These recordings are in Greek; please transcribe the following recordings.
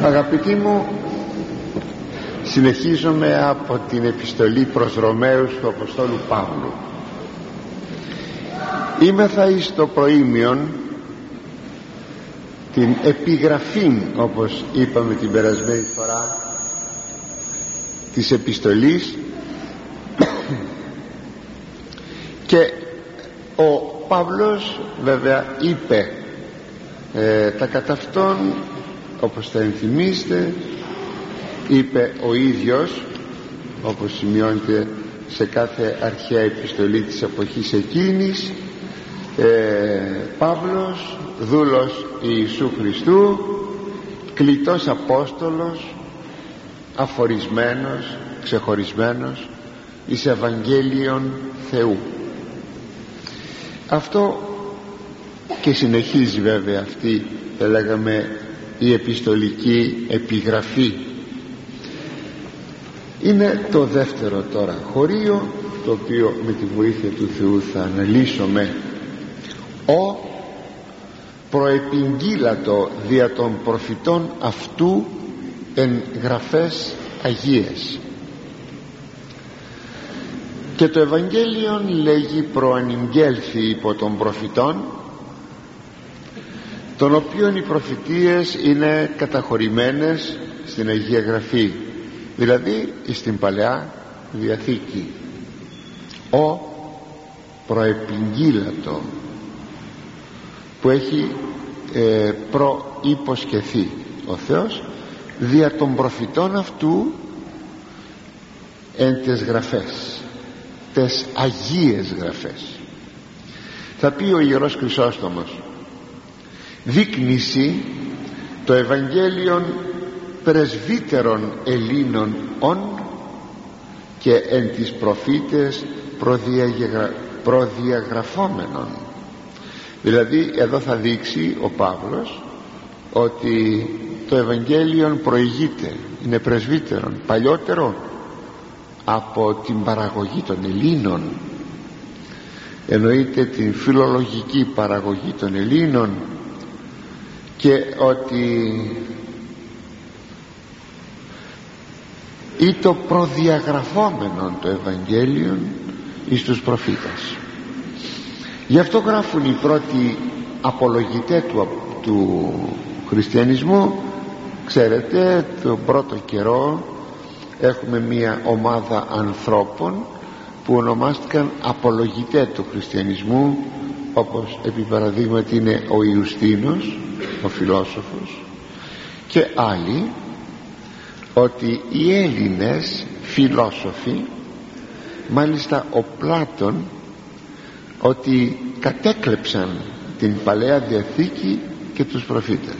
Αγαπητοί μου, συνεχίζουμε από την επιστολή προς Ρωμαίους του Αποστόλου Παύλου. Είμεθα εις το προήμιον την επιγραφή, όπως είπαμε την περασμένη φορά, της επιστολής, και ο Παύλος βέβαια είπε τα κατά αυτόν, όπως θα ενθυμίστε, είπε ο ίδιος, όπως σημειώνεται σε κάθε αρχαία επιστολή της εποχής εκείνης, Παύλος, δούλος Ιησού Χριστού, κλητός Απόστολος, αφορισμένος, ξεχωρισμένος εις Ευαγγέλιον Θεού. Αυτό και συνεχίζει βέβαια αυτή, θα λέγαμε, η επιστολική επιγραφή. Είναι το δεύτερο τώρα χωρίο, το οποίο με τη βοήθεια του Θεού θα αναλύσουμε. Ο προεπιγγείλατο δια των προφητών αυτού εν γραφές Αγίες. Και το Ευαγγέλιον λέγει προανηγγέλθη υπό των προφητών, των οποίων οι προφητείες είναι καταχωρημένες στην Αγία Γραφή, δηλαδή στην Παλαιά Διαθήκη. Ο προεπιγγείλατο, που έχει προϋποσκεθεί ο Θεός δια των προφητών αυτού εν τες γραφές, τες Αγίες Γραφές. Θα πει ο Ιερός Χρυσόστομος: δείκνυση το Ευαγγέλιον πρεσβύτερων Ελλήνων ον και εν τις προφήτες προδιαγραφόμενων. Δηλαδή εδώ θα δείξει ο Παύλος ότι το Ευαγγέλιον προηγείται, είναι πρεσβύτερον, παλιότερο από την παραγωγή των Ελλήνων. Εννοείται την φιλολογική παραγωγή των Ελλήνων, και ότι ή το προδιαγραφόμενο το Ευαγγέλιον εις τους προφήτας. Γι' αυτό γράφουν οι πρώτοι απολογητές του χριστιανισμού. Ξέρετε, τον πρώτο καιρό έχουμε μία ομάδα ανθρώπων που ονομάστηκαν απολογητές του χριστιανισμού, όπως επί παραδείγματι είναι ο Ιουστίνος, ο φιλόσοφος, και άλλοι, ότι οι Έλληνες φιλόσοφοι, μάλιστα ο Πλάτων, ότι κατέκλεψαν την Παλαιά Διαθήκη και τους προφήτες.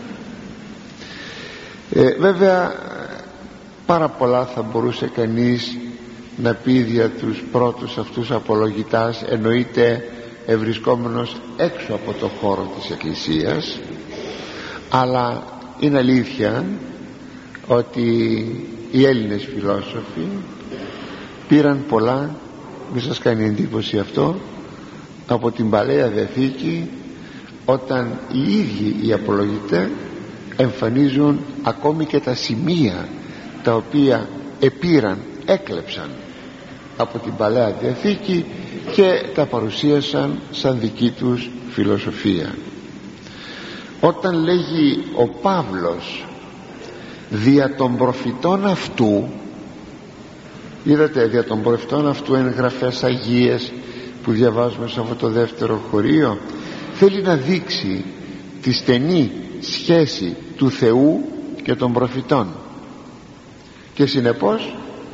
Βέβαια πάρα πολλά θα μπορούσε κανείς να πει για τους πρώτους αυτούς απολογητάς, εννοείται ευρισκόμενος έξω από το χώρο της Εκκλησίας, αλλά είναι αλήθεια ότι οι Έλληνες φιλόσοφοι πήραν πολλά, μη σας κάνει εντύπωση αυτό, από την Παλαιά Διαθήκη, όταν οι ίδιοι οι απολογητές εμφανίζουν ακόμη και τα σημεία τα οποία επήραν, έκλεψαν από την Παλαιά Διαθήκη και τα παρουσίασαν σαν δική τους φιλοσοφία. Όταν λέγει ο Παύλος δια των προφητών αυτού, είδατε, δια των προφητών αυτού εν γραφές Αγίες που διαβάζουμε σε αυτό το δεύτερο χωρίο, θέλει να δείξει τη στενή σχέση του Θεού και των προφητών, και συνεπώς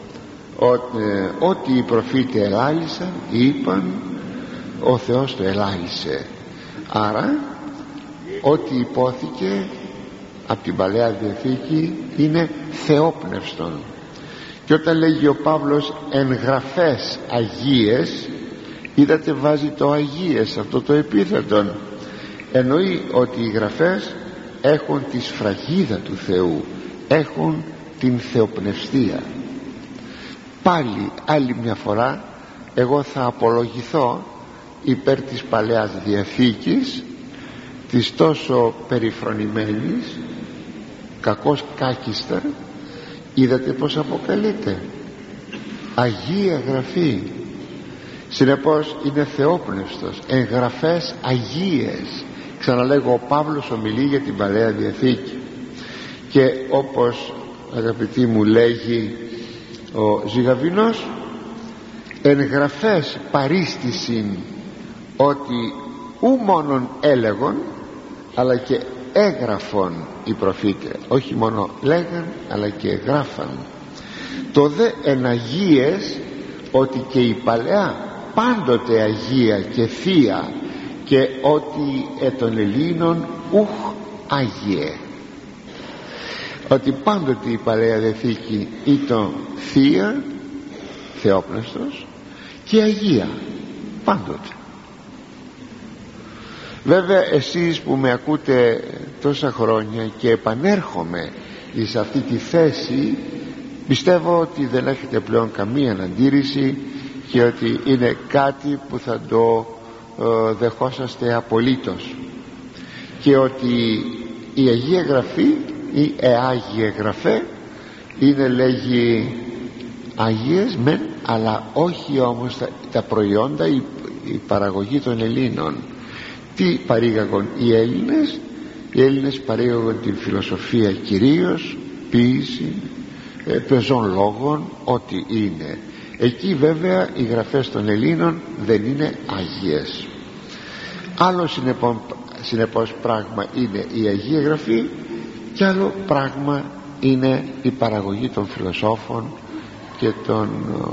ότι οι προφήτες ελάλησαν, είπαν, ο Θεός το ελάλησε. Άρα ό,τι υπόθηκε από την Παλαιά Διαθήκη είναι θεόπνευστον. Και όταν λέγει ο Παύλος εν γραφές Αγίες, είδατε, βάζει το Αγίες, αυτό το επίθετον. Εννοεί ότι οι γραφές έχουν τη σφραγίδα του Θεού, έχουν την θεοπνευστία. Πάλι άλλη μια φορά εγώ θα απολογηθώ υπέρ της Παλαιάς Διαθήκης, της τόσο περιφρονημένης, κακώς κάκιστα, είδατε πως αποκαλείται Αγία Γραφή. Συνεπώς είναι θεόπνευστος, εγγραφές αγίες. Ξαναλέγω, ο Παύλος ομιλεί για την Παλαιά Διαθήκη, και όπως αγαπητοί μου λέγει ο Ζυγαβινός, εγγραφές παρίστησιν, ότι ου μόνον έλεγον αλλά και έγραφον οι προφήτες. Όχι μόνο λέγαν αλλά και γράφαν. Το δε εν αγίες, ότι και η Παλαιά πάντοτε αγία και θεία, και ότι των Ελλήνων ουχ άγιε, ότι πάντοτε η Παλαιά Διαθήκη ήταν θεία, θεόπνευστος, και αγία πάντοτε. Βέβαια εσείς που με ακούτε τόσα χρόνια και επανέρχομαι σε αυτή τη θέση, πιστεύω ότι δεν έχετε πλέον καμία αντίρρηση και ότι είναι κάτι που θα το δεχόσαστε απολύτως, και ότι η Αγία Γραφή ή Αγία Γραφέ είναι, λέγει, Αγίες μεν, αλλά όχι όμως τα προϊόντα, η παραγωγή των Ελλήνων. Τι παρήγαγαν οι Έλληνες? Οι Έλληνες παρήγαγαν την φιλοσοφία κυρίως, ποίηση, πεζών λόγων, ό,τι είναι. Εκεί βέβαια οι γραφές των Ελλήνων δεν είναι Αγίες. Άλλο συνεπώς πράγμα είναι η Αγία Γραφή, και άλλο πράγμα είναι η παραγωγή των φιλοσόφων και των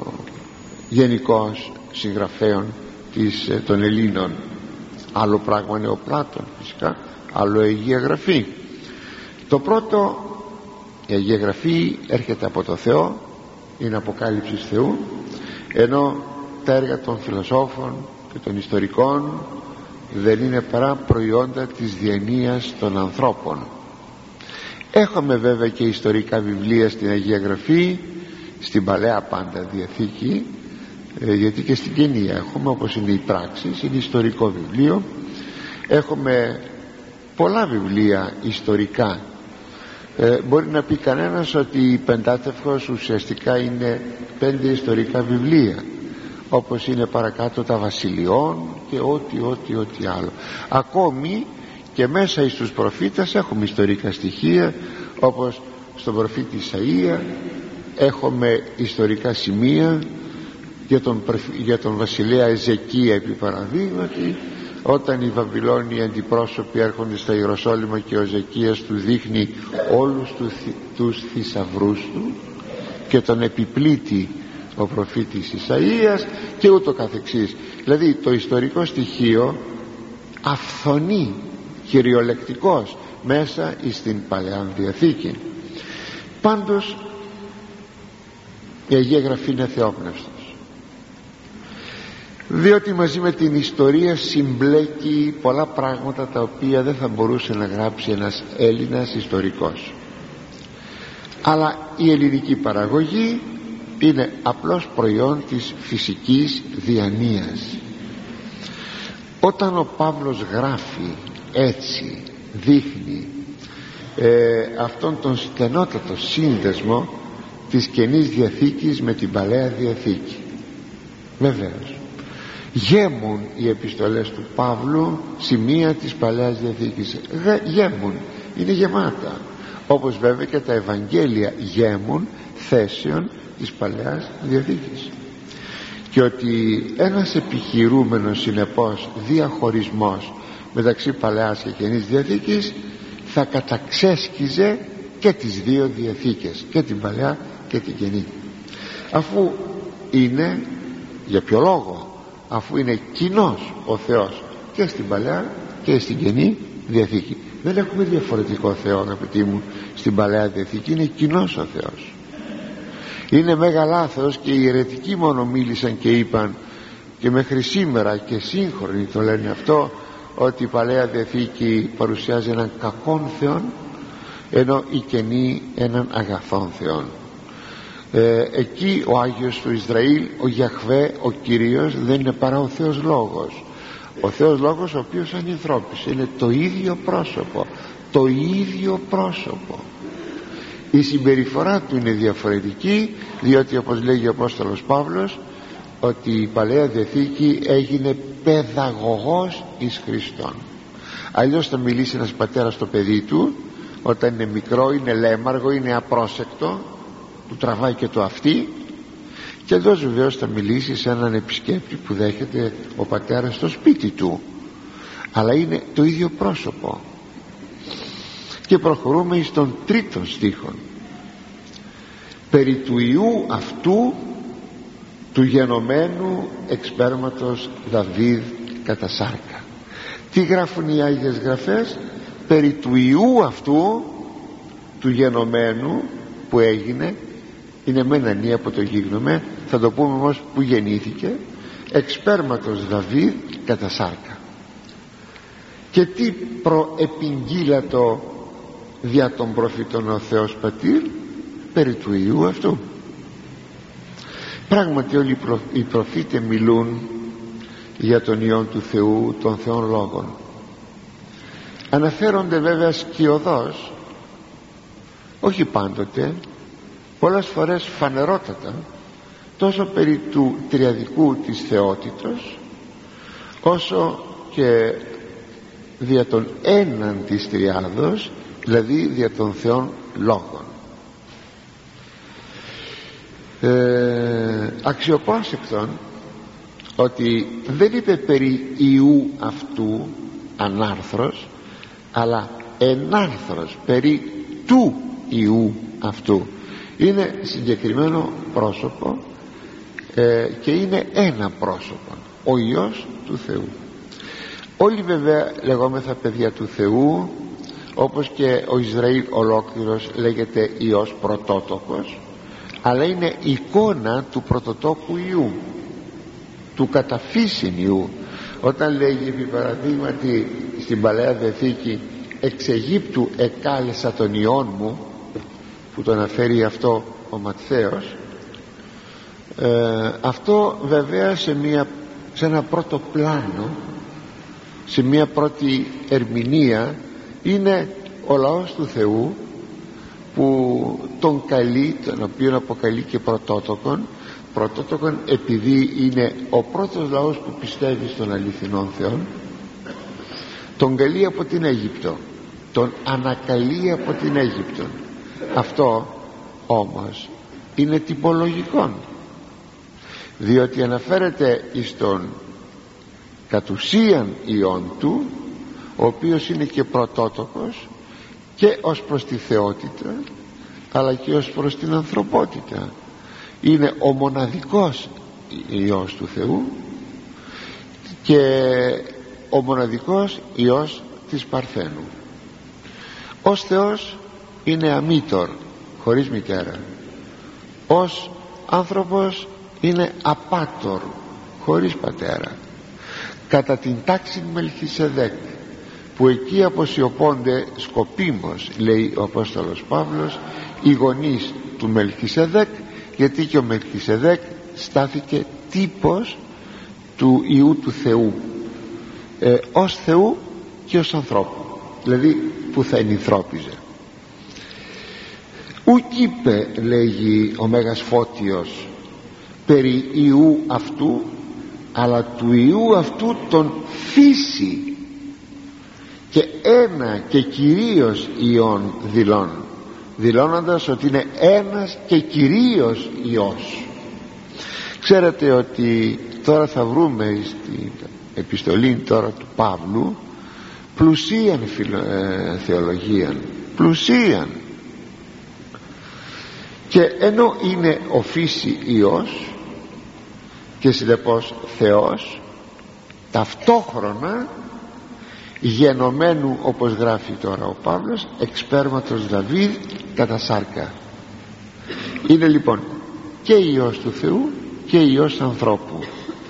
γενικώς συγγραφέων των Ελλήνων. Άλλο πράγμα είναι ο Πλάτων φυσικά, άλλο η Αγία Γραφή. Το πρώτο, η Αγία Γραφή έρχεται από το Θεό, είναι αποκάλυψη Θεού, ενώ τα έργα των φιλοσόφων και των ιστορικών δεν είναι παρά προϊόντα της διανοίας των ανθρώπων. Έχουμε βέβαια και ιστορικά βιβλία στην Αγία Γραφή, στην Παλαιά πάντα Διαθήκη, γιατί και στην Καινή έχουμε, όπως είναι οι Πράξεις, είναι ιστορικό βιβλίο. Έχουμε πολλά βιβλία ιστορικά. Μπορεί να πει κανένας ότι η Πεντάτευχος ουσιαστικά είναι 5 ιστορικά βιβλία, όπως είναι παρακάτω τα Βασιλειών και ό,τι άλλο. Ακόμη και μέσα εις τους προφήτες έχουμε ιστορικά στοιχεία, όπως στον προφήτη Ισαΐα έχουμε ιστορικά σημεία για τον βασιλέα Εζεκία, επί παραδείγματι, όταν οι Βαβυλώνιοι αντιπρόσωποι έρχονται στα Ιεροσόλυμα και ο Εζεκίας του δείχνει όλους τους θησαυρούς του και τον επιπλήττει ο προφήτης Ισαΐας και ούτω καθεξής. Δηλαδή το ιστορικό στοιχείο αυθονεί κυριολεκτικός μέσα στην Παλαιά Διαθήκη. Πάντως η Αγία Γραφή είναι θεόπνευστος, διότι μαζί με την ιστορία συμπλέκει πολλά πράγματα τα οποία δεν θα μπορούσε να γράψει ένας Έλληνας ιστορικός. Αλλά η ελληνική παραγωγή είναι απλώς προϊόν της φυσικής διανοίας. Όταν ο Παύλος γράφει έτσι, δείχνει αυτόν τον στενότατο σύνδεσμο της Καινής Διαθήκης με την Παλαιά Διαθήκη. Βεβαίως γέμουν οι επιστολές του Παύλου σημεία της Παλαιάς Διαθήκης, γέμουν, είναι γεμάτα, όπως βέβαια και τα Ευαγγέλια γέμουν θέσεων της Παλαιάς Διαθήκης. Και ότι ένας επιχειρούμενος συνεπώς διαχωρισμός μεταξύ Παλαιάς και Καινής Διαθήκης θα καταξέσκιζε και τις δύο Διαθήκες, και την Παλαιά και την Καινή. Αφού είναι, για ποιο λόγο? Αφού είναι κοινός ο Θεός και στην Παλαιά και στην Καινή Διαθήκη. Δεν έχουμε διαφορετικό Θεό, αγαπητοί μου, στην Παλαιά Διαθήκη είναι κοινός ο Θεός. Είναι μέγα λάθος, και οι αιρετικοί μόνο μίλησαν και είπαν, και μέχρι σήμερα και σύγχρονοι το λένε αυτό, ότι η Παλαιά Διαθήκη παρουσιάζει έναν κακόν Θεόν, ενώ η Καινή έναν αγαθόν Θεόν. Εκεί ο Άγιος του Ισραήλ, ο Γιαχβέ, ο Κύριος, δεν είναι παρά ο Θεός Λόγος. Ο Θεός Λόγος, ο οποίος ανυθρώπησε, είναι το ίδιο πρόσωπο, το ίδιο πρόσωπο. Η συμπεριφορά του είναι διαφορετική, διότι όπως λέγει ο Απόστολος Παύλος, ότι η Παλαιά Διαθήκη έγινε παιδαγωγός εις Χριστόν. Αλλιώς θα μιλήσει ένας πατέρας στο παιδί του όταν είναι μικρό, είναι λέμαργο, είναι απρόσεκτο, του τραβάει και το αυτί, και εδώ βεβαίως θα μιλήσει σε έναν επισκέπτη που δέχεται ο πατέρας στο σπίτι του, αλλά είναι το ίδιο πρόσωπο. Και προχωρούμε στον τρίτον στίχο. Περί του Υιού αυτού του γενομένου εξπέρματος Δαβίδ κατά σάρκα. Τι γράφουν οι Άγιες Γραφές? Περί του Υιού αυτού του γενομένου που έγινε, είναι με έναν ή από το γίγνομε, θα το πούμε όμως που γεννήθηκε, εξπέρματος Δαβίδ κατά σάρκα. Και τι προεπιγγείλατο δια των προφήτων ο Θεός Πατήρ? Περί του Υιού αυτού. Πράγματι όλοι οι προφήτες μιλούν για τον Υιόν του Θεού, των Θεών Λόγων. Αναφέρονται βέβαια σκιωδώς, όχι πάντοτε, πολλές φορές φανερότατα, τόσο περί του τριαδικού της θεότητος, όσο και δια των έναν της τριάδος, δηλαδή δια των Θεών Λόγων. Αξιοπρόσεκτον ότι δεν είπε περί Υιού αυτού ανάρθρος, αλλά ενάρθρος, περί του Υιού αυτού. Είναι συγκεκριμένο πρόσωπο και είναι ένα πρόσωπο, ο Υιός του Θεού. Όλοι βέβαια λεγόμεθα παιδιά του Θεού, όπως και ο Ισραήλ ολόκληρος λέγεται Υιός πρωτότοκος, αλλά είναι εικόνα του πρωτοτόκου Υιού, του καταφύσιν Υιού. Όταν λέγει επί παραδείγματι στην Παλαιά Διαθήκη εξ Αιγύπτου εκάλεσα τον Υιόν μου, που το αναφέρει αυτό ο Ματθαίος, αυτό βέβαια σε ένα πρώτο πλάνο, σε μια πρώτη ερμηνεία, είναι ο λαός του Θεού που τον καλεί, τον οποίον αποκαλεί και πρωτότοκον επειδή είναι ο πρώτος λαός που πιστεύει στον αληθινόν Θεό. Τον καλεί από την Αίγυπτο, τον ανακαλεί από την Αίγυπτο. Αυτό όμως είναι τυπολογικό, διότι αναφέρεται εις τον κατ' ουσίαν Υιόν του, ο οποίος είναι και πρωτότοκος και ως προς τη θεότητα αλλά και ως προς την ανθρωπότητα. Είναι ο μοναδικός Υιός του Θεού και ο μοναδικός Υιός της Παρθένου. Ως Θεός είναι αμήτωρ, χωρίς μητέρα. Ως άνθρωπος είναι απάτωρ, χωρίς πατέρα. Κατά την τάξη Μελχισεδέκ, που εκεί αποσιωπώνται σκοπίμως, λέει ο Απόστολος Παύλος, οι γονείς του Μελχισεδέκ, γιατί και ο Μελχισεδέκ στάθηκε τύπος του Υιού του Θεού, ως Θεού και ως ανθρώπου, δηλαδή που θα ενυνθρώπιζε. Ουκ είπε, λέγει ο Μέγας Φώτιος, περί Υιού αυτού, αλλά του Υιού αυτού τον φύση και ένα και κυρίως Υιόν δηλώνοντας ότι είναι ένας και κυρίως Υιός. Ξέρετε ότι τώρα θα βρούμε στην επιστολή τώρα του Παύλου πλουσίαν θεολογίαν, πλουσίαν, και ενώ είναι ο φύση Υιός και συνεπώς Θεός, ταυτόχρονα γενομένου, όπως γράφει τώρα ο Παύλος, εξπέρματος Δαβίδ κατά σάρκα. Είναι λοιπόν και Υιός του Θεού και Υιός ανθρώπου.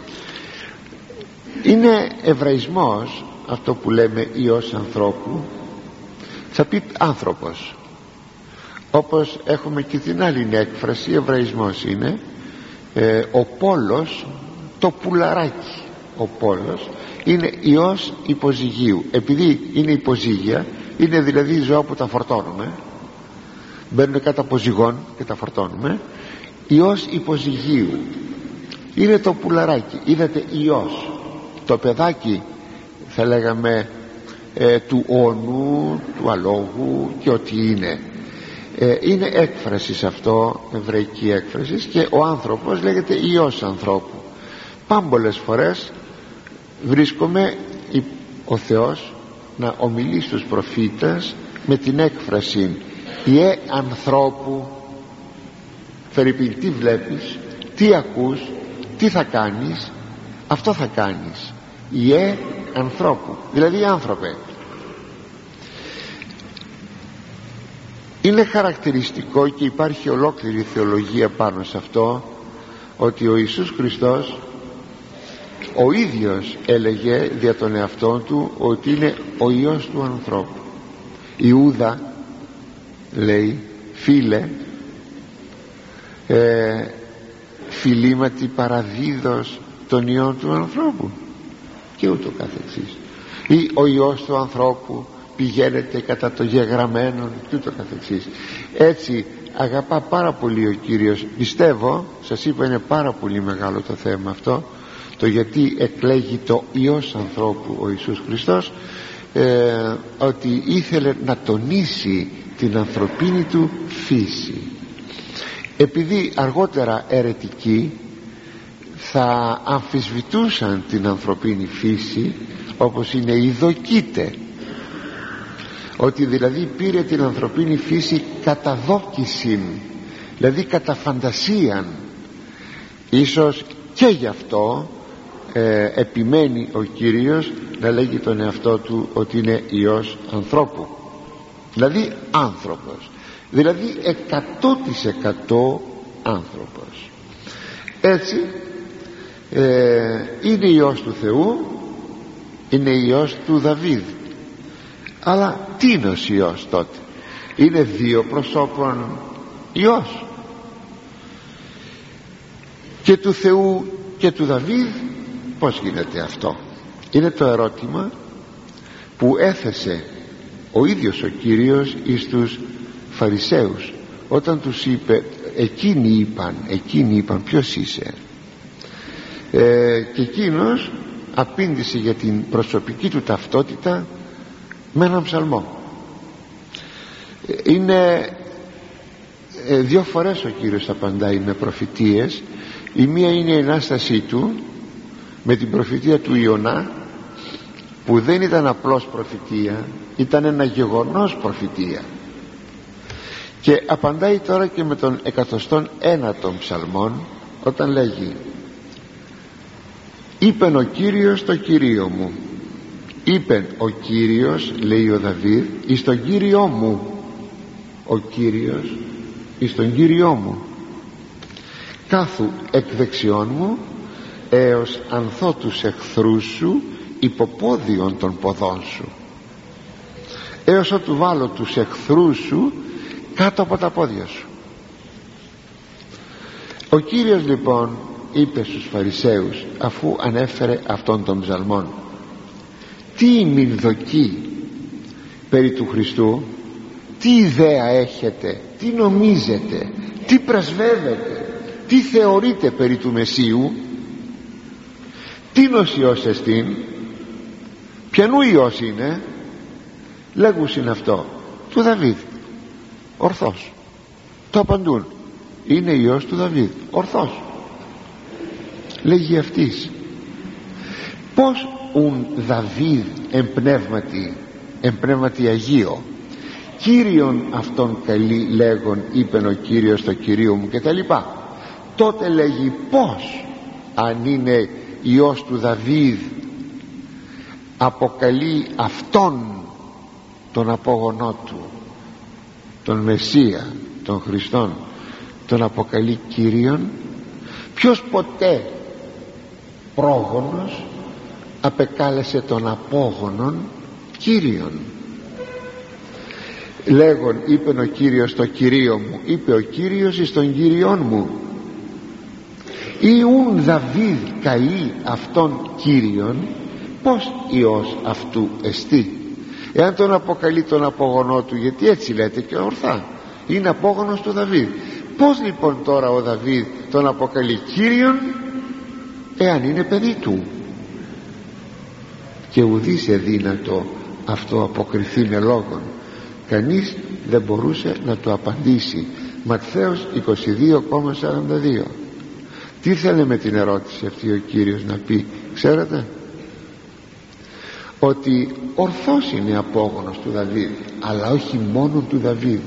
Είναι εβραϊσμός αυτό που λέμε Υιός ανθρώπου. Θα πει άνθρωπος, όπως έχουμε και την άλλη έκφραση, εβραϊσμός είναι ο πόλος, το πουλαράκι. Ο πόλος είναι Υιός υποζυγίου, επειδή είναι υποζύγια, είναι δηλαδή ζώα που τα φορτώνουμε, μπαίνουν κάτω από ζυγόν και τα φορτώνουμε. Υιός υποζυγίου είναι το πουλαράκι. Είδατε, υιός, το παιδάκι θα λέγαμε του όνου, του αλόγου και ό,τι είναι. Είναι έκφραση σε αυτό, εβραϊκή έκφραση, και ο άνθρωπος λέγεται υιός ανθρώπου. Πάμπολες φορές βρίσκομαι ο Θεός να ομιλεί στους προφήτες με την έκφραση «Ιε ανθρώπου». Φερειπίν, τι βλέπεις, τι ακούς, τι θα κάνεις, αυτό θα κάνεις. «Ιε ανθρώπου», δηλαδή άνθρωπε. Είναι χαρακτηριστικό και υπάρχει ολόκληρη θεολογία πάνω σε αυτό, ότι ο Ιησούς Χριστός ο ίδιος έλεγε δια τον εαυτόν του ότι είναι ο Υιός του ανθρώπου. Ιούδα λέει, φίλε, φιλήματι παραδίδος των Υιών του ανθρώπου, και ούτω καθεξής. Ή ο Υιός του ανθρώπου πηγαίνεται κατά το γεγραμμένον, και ούτω καθεξής. Έτσι αγαπά πάρα πολύ ο Κύριος. Πιστεύω, σας είπα, είναι πάρα πολύ μεγάλο το θέμα αυτό, το γιατί εκλέγει το Υιός ανθρώπου ο Ιησούς Χριστός, ότι ήθελε να τονίσει την ανθρωπίνη του φύση. Επειδή αργότερα αιρετικοί θα αμφισβητούσαν την ανθρωπίνη φύση, όπως είναι οι Δοκίτε, ότι δηλαδή πήρε την ανθρωπίνη φύση κατά δόκισιν, δηλαδή κατά φαντασίαν. Ίσως και γι' αυτό επιμένει ο Κύριος να λέγει τον εαυτό του ότι είναι Υιός ανθρώπου, δηλαδή άνθρωπος, δηλαδή 100% άνθρωπος. Έτσι είναι Υιός του Θεού, είναι Υιός του Δαβίδ. Αλλά τι είναι ο Υιός τότε? Είναι δύο προσώπων Υιός, και του Θεού και του Δαβίδ. Πώς γίνεται αυτό? Είναι το ερώτημα που έθεσε ο ίδιος ο Κύριος εις τους Φαρισαίους, όταν τους είπε, εκείνοι είπαν ποιος είσαι? Και εκείνος απήντησε για την προσωπική του ταυτότητα με έναν ψαλμό. Είναι δύο φορές ο Κύριος απαντάει με προφητείες. Η μία είναι η Ανάστασή του με την προφητεία του Ιωνά, που δεν ήταν απλώς προφητεία, ήταν ένα γεγονός προφητεία. Και απαντάει τώρα και με τον 101ο ψαλμόν, όταν λέγει, είπεν ο Κύριος το Κυρίο μου, είπεν ο Κύριος, λέει ο Δαβίδ, εις τον Κύριό μου, ο Κύριος εις τον Κύριό μου, κάθου εκ δεξιών μου, έως ανθώ τους εχθρούς σου υποπόδιον των ποδών σου, έως ότου βάλω τους εχθρούς σου κάτω από τα πόδια σου. Ο Κύριος λοιπόν είπε στους Φαρισαίους, αφού ανέφερε αυτόν τον ψαλμόν, τι ημινδοκεί περί του Χριστού, τι ιδέα έχετε, τι νομίζετε, τι πρεσβεύετε, τι θεωρείτε περί του Μεσσίου? Τίνος Υιός εστίν? Ποιανού Υιός είναι? Λέγους είναι αυτό, του Δαβίδ. Ορθώς το απαντούν, είναι Υιός του Δαβίδ, ορθώς. Λέγει αυτής, πως ουν Δαβίδ εμπνεύματι Αγίο, Κύριον αυτόν καλή λέγον, είπεν ο Κύριος το Κυρίο μου, και τα λοιπά. Τότε λέγει, πως αν είναι Υιός του Δαβίδ αποκαλεί αυτόν τον απόγονό του, τον Μεσσία, τον Χριστόν, τον αποκαλεί Κύριον? Ποιος ποτέ πρόγονος απεκάλεσε τον απόγονον Κύριον? Λέγον, είπε ο Κύριος το Κυρίο μου, είπε ο Κύριος εις τον Κύριον μου. Ή ουν Δαβίδ καεί αυτόν Κύριον, πως Υιός αυτού εστί? Εάν τον αποκαλεί τον απογονό του, γιατί έτσι λέτε και ορθά, είναι απόγονος του Δαβίδ. Πως λοιπόν τώρα ο Δαβίδ τον αποκαλεί Κύριον, εάν είναι παιδί του? Και ουδής εδύνατο αυτό αποκριθεί με λόγων. Κανείς δεν μπορούσε να του απαντήσει. Ματθαίος 22,42. Τι ήθελε με την ερώτηση αυτή ο Κύριος να πει? Ξέρετε? Ότι ορθώς είναι απόγονος του Δαβίδ, αλλά όχι μόνο του Δαβίδ.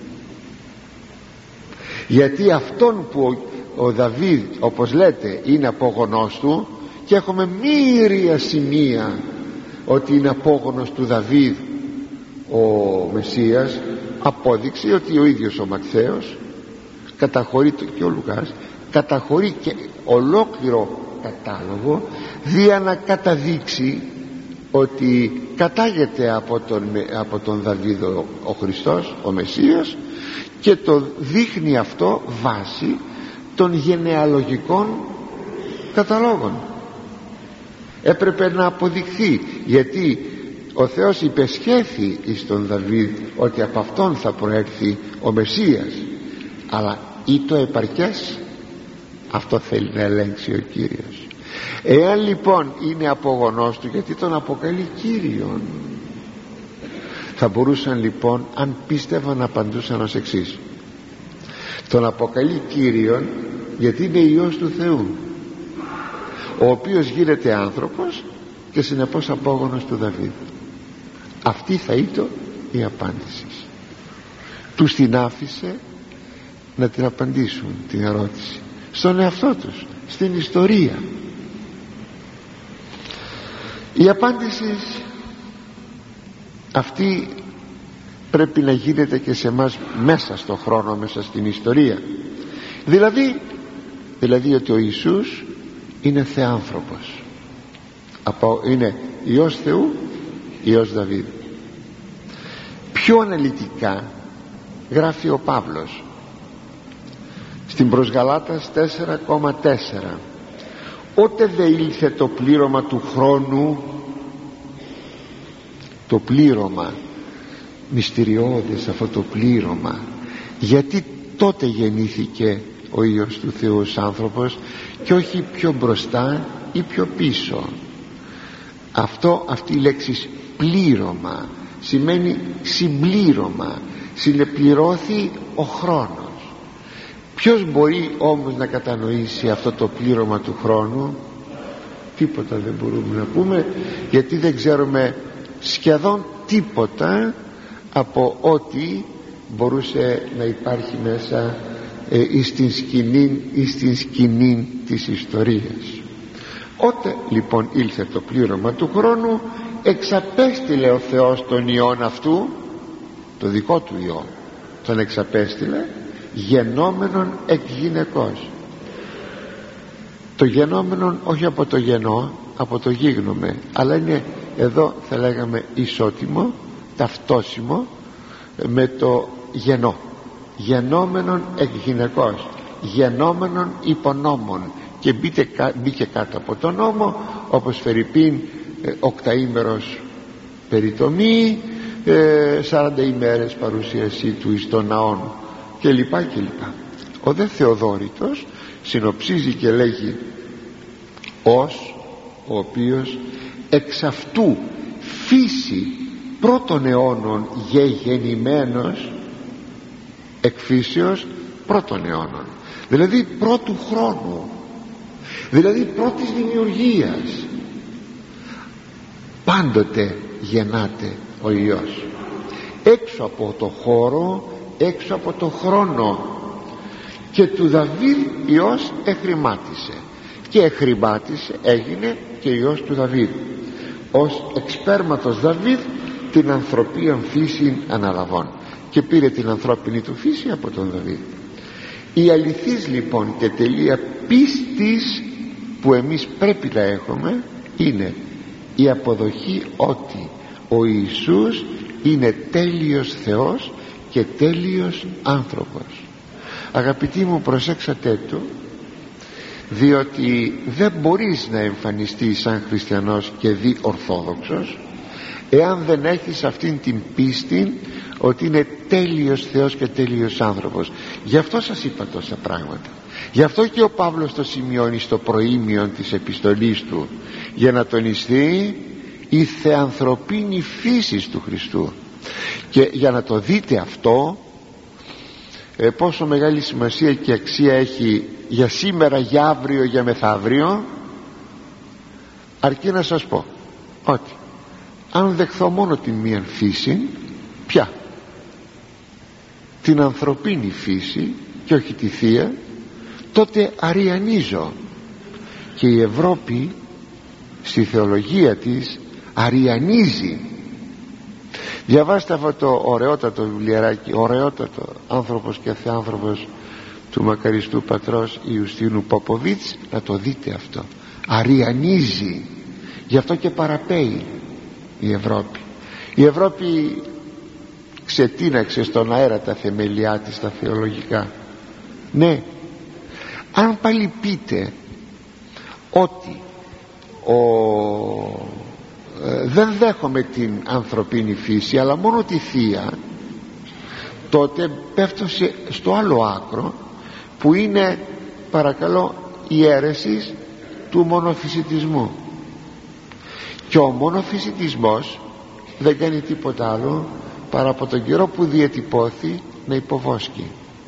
Γιατί αυτόν που ο Δαβίδ, όπως λέτε, είναι απόγονός του, και έχουμε μοίρια σημεία ότι είναι απόγονος του Δαβίδ ο Μεσσίας, απόδειξη ότι ο ίδιος ο Ματθαίος καταχωρεί, και ο Λουκάς καταχωρεί και ολόκληρο κατάλογο δια να καταδείξει ότι κατάγεται από τον Δαβίδ ο Χριστός, ο Μεσσίας, και το δείχνει αυτό βάσει των γενεαλογικών καταλόγων. Έπρεπε να αποδειχθεί, γιατί ο Θεός υπεσχέθη εις τον Δαβίδ ότι από αυτόν θα προέρθει ο Μεσσίας, αλλά ή το επαρκές? Αυτό θέλει να ελέγξει ο Κύριος. Εάν λοιπόν είναι απογονός του, γιατί τον αποκαλεί Κύριον? Θα μπορούσαν λοιπόν, αν πίστευαν, να απαντούσαν ως εξής: τον αποκαλεί Κύριον γιατί είναι Υιός του Θεού, ο οποίος γίνεται άνθρωπος και συνεπώς απόγονος του Δαβίδ. Αυτή θα ήταν η απάντηση. Τους την άφησε να την απαντήσουν την ερώτηση στον εαυτό τους, στην ιστορία. Η απάντηση αυτή πρέπει να γίνεται και σε εμάς μέσα στον χρόνο, μέσα στην ιστορία. Δηλαδή ότι ο Ιησούς είναι θεάνθρωπος, είναι Υιός Θεού, Υιός Δαβίδ. Πιο αναλυτικά γράφει ο Παύλος στην προς Γαλάτας 4,4: «Ότε δε ήλθε το πλήρωμα του χρόνου», το πλήρωμα, μυστηριώδες αυτό το πλήρωμα, γιατί τότε γεννήθηκε ο Υιός του Θεού ως άνθρωπος και όχι πιο μπροστά ή πιο πίσω. Αυτή η λέξη πλήρωμα σημαίνει συμπλήρωμα, συνεπληρώθη ο χρόνος. Ποιος μπορεί όμως να κατανοήσει αυτό το πλήρωμα του χρόνου? Τίποτα δεν μπορούμε να πούμε, γιατί δεν ξέρουμε σχεδόν τίποτα από ό,τι μπορούσε να υπάρχει μέσα στην σκηνή της ιστορίας. Ότε λοιπόν ήλθε το πλήρωμα του χρόνου, εξαπέστειλε ο Θεός τον Υιόν αυτού, το δικό του Υιό τον εξαπέστειλε, γενόμενον εκ γυναικός. Το γενόμενον όχι από το γενό, από το γίγνομε, αλλά είναι εδώ θα λέγαμε ισότιμο, ταυτόσιμο με το γενό. Γενόμενον εκ γυναικός, γενόμενον υπονόμων, και μπήκε κάτω από τον νόμο, όπως φερειπίν οκταήμερος περιτομή, 40 ημέρες παρουσίασή του εις των ναών κλπ. Ο δε Θεοδόρητος συνοψίζει και λέγει: ως ο οποίος εξ αυτού φύση πρώτων αιώνων γεννημένος, εκφύσεως πρώτων αιώνων, δηλαδή πρώτου χρόνου, δηλαδή πρώτης δημιουργίας, πάντοτε γεννάται ο Υιός, έξω από το χώρο, έξω από το χρόνο. Και του Δαβίδ Υιός εχρημάτισε, και εχρημάτισε, έγινε και Υιός του Δαβίδ, ως εξπέρματος Δαβίδ την ανθρωπίαν φύση αναλαβών, και πήρε την ανθρώπινη του φύση από τον Δαβίδ. Η αληθής λοιπόν και τελεία πίστης που εμείς πρέπει να έχουμε είναι η αποδοχή ότι ο Ιησούς είναι τέλειος Θεός και τέλειος άνθρωπος. Αγαπητοί μου, προσέξατε το, διότι δεν μπορείς να εμφανιστείς σαν χριστιανός και δι ορθόδοξος εάν δεν έχεις αυτήν την πίστη ότι είναι τέλειος Θεός και τέλειος άνθρωπος. Γι' αυτό σας είπα τόσα πράγματα. Γι' αυτό και ο Παύλος το σημειώνει στο προήμιον της επιστολής του, για να τονιστεί η θεανθρωπίνη φύση του Χριστού. Και για να το δείτε αυτό, πόσο μεγάλη σημασία και αξία έχει για σήμερα, για αύριο, για μεθαύριο, αρκεί να σας πω ότι αν δεχθώ μόνο την μία φύση, ποια? Την ανθρωπίνη φύση και όχι τη θεία, τότε αριανίζω. Και η Ευρώπη στη θεολογία της αριανίζει. Διαβάστε αυτό το ωραιότατο βιβλιαράκι, ωραιότατο, άνθρωπος και θεάνθρωπος, του μακαριστού πατρός Ιουστίνου Ποποβίτς, να το δείτε αυτό. Αριανίζει. Γι' αυτό και παραπέει η Ευρώπη. Η Ευρώπη ξετίναξε στον αέρα τα θεμελιά της, τα θεολογικά. Ναι, αν πάλι πείτε ότι δεν δέχομαι την ανθρωπίνη φύση αλλά μόνο τη θεία, τότε πέφτω στο άλλο άκρο, που είναι, παρακαλώ, η αίρεση του μονοφυσιτισμού. Και ο μονοφυσιτισμός δεν κάνει τίποτα άλλο παρά από τον καιρό που διατυπώθη να υποβόσκει.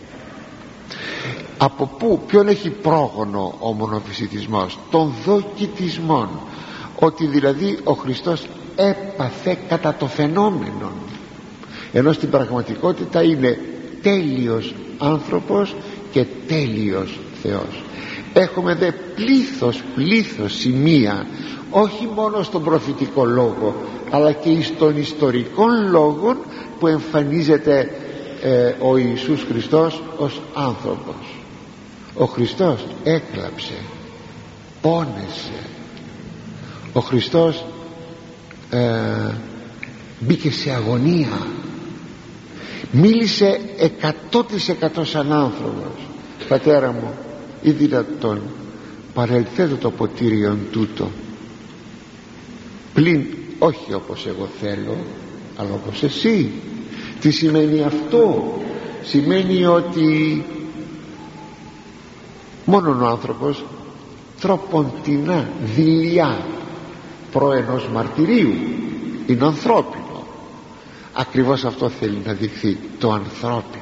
Από πού, ποιον έχει πρόγονο ο μονοφυσιτισμός? Των δοκιτισμών, ότι δηλαδή ο Χριστός έπαθε κατά το φαινόμενο, ενώ στην πραγματικότητα είναι τέλειος άνθρωπος και τέλειος Θεός. Έχουμε δε πλήθος σημεία, όχι μόνο στον προφητικό λόγο αλλά και στον ιστορικό λόγο, που εμφανίζεται ο Ιησούς Χριστός ως άνθρωπος. Ο Χριστός έκλαψε, πόνεσε, ο Χριστός μπήκε σε αγωνία, μίλησε 100% σαν άνθρωπος. Πατέρα μου, ή δυνατόν παρελθέτω το ποτήριον τούτο, πλην όχι όπως εγώ θέλω αλλά όπως εσύ. Τι σημαίνει αυτό? Σημαίνει ότι μόνον ο άνθρωπος τροποντινά, δειλιά, προ ενός μαρτυρίου είναι ανθρώπινο. Ακριβώς αυτό θέλει να δειχθεί, το ανθρώπινο.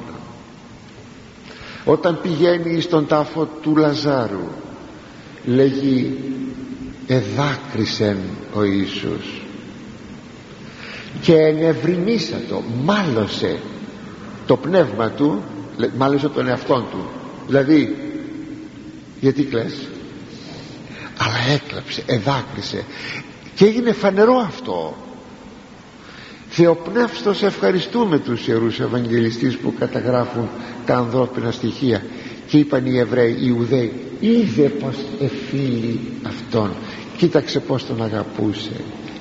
Όταν πηγαίνει στον τάφο του Λαζάρου, λέγει εδάκρυσεν ο Ιησούς και ενευρυνήσατο, μάλωσε το πνεύμα του, μάλωσε τον εαυτόν του. Δηλαδή, γιατί κλαις? Αλλά έκλαψε, εδάκρυσε και έγινε φανερό αυτό. Θεοπνεύστος, ευχαριστούμε τους Ιερούς Ευαγγελιστές που καταγράφουν τα ανθρώπινα στοιχεία. Και είπαν οι Εβραίοι, οι Ιουδαίοι, είδε πως εφίλει αυτόν, κοίταξε πως τον αγαπούσε.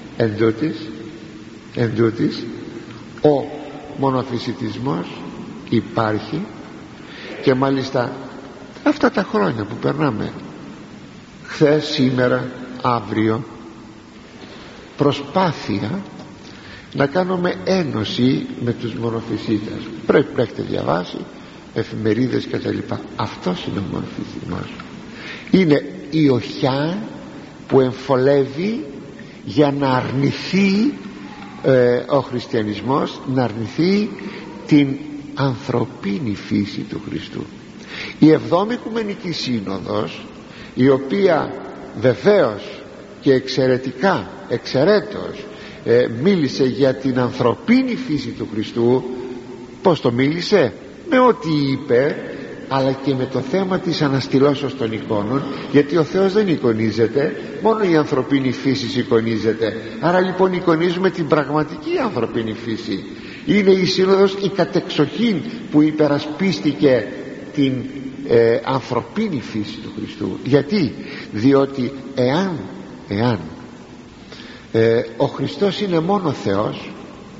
Εν τούτοις, ο μονοφυσιτισμός υπάρχει, και μάλιστα αυτά τα χρόνια που περνάμε, χθες, σήμερα, αύριο, προσπάθεια να κάνουμε ένωση με τους μονοφυσίτες. Πρέπει να έχετε διαβάσει εφημερίδες και τα λοιπά. Αυτός είναι ο μονοφυσιτισμός. Είναι η οχιά που εμφολεύει για να αρνηθεί ο χριστιανισμός, να αρνηθεί την ανθρωπίνη φύση του Χριστού. Η 7η Οικουμενική Σύνοδος, η οποία βεβαίως και εξαιρέτως μίλησε για την ανθρωπίνη φύση του Χριστού. Πώς το μίλησε? Με ό,τι είπε, αλλά και με το θέμα της αναστηλώσεως των εικόνων, γιατί ο Θεός δεν εικονίζεται, μόνο η ανθρωπίνη φύση εικονίζεται. Άρα λοιπόν εικονίζουμε την πραγματική ανθρωπίνη φύση. Είναι η Σύνοδος η κατεξοχήν που υπερασπίστηκε την ανθρωπίνη φύση του Χριστού. Γιατί? Διότι εάν ο Χριστός είναι μόνο Θεός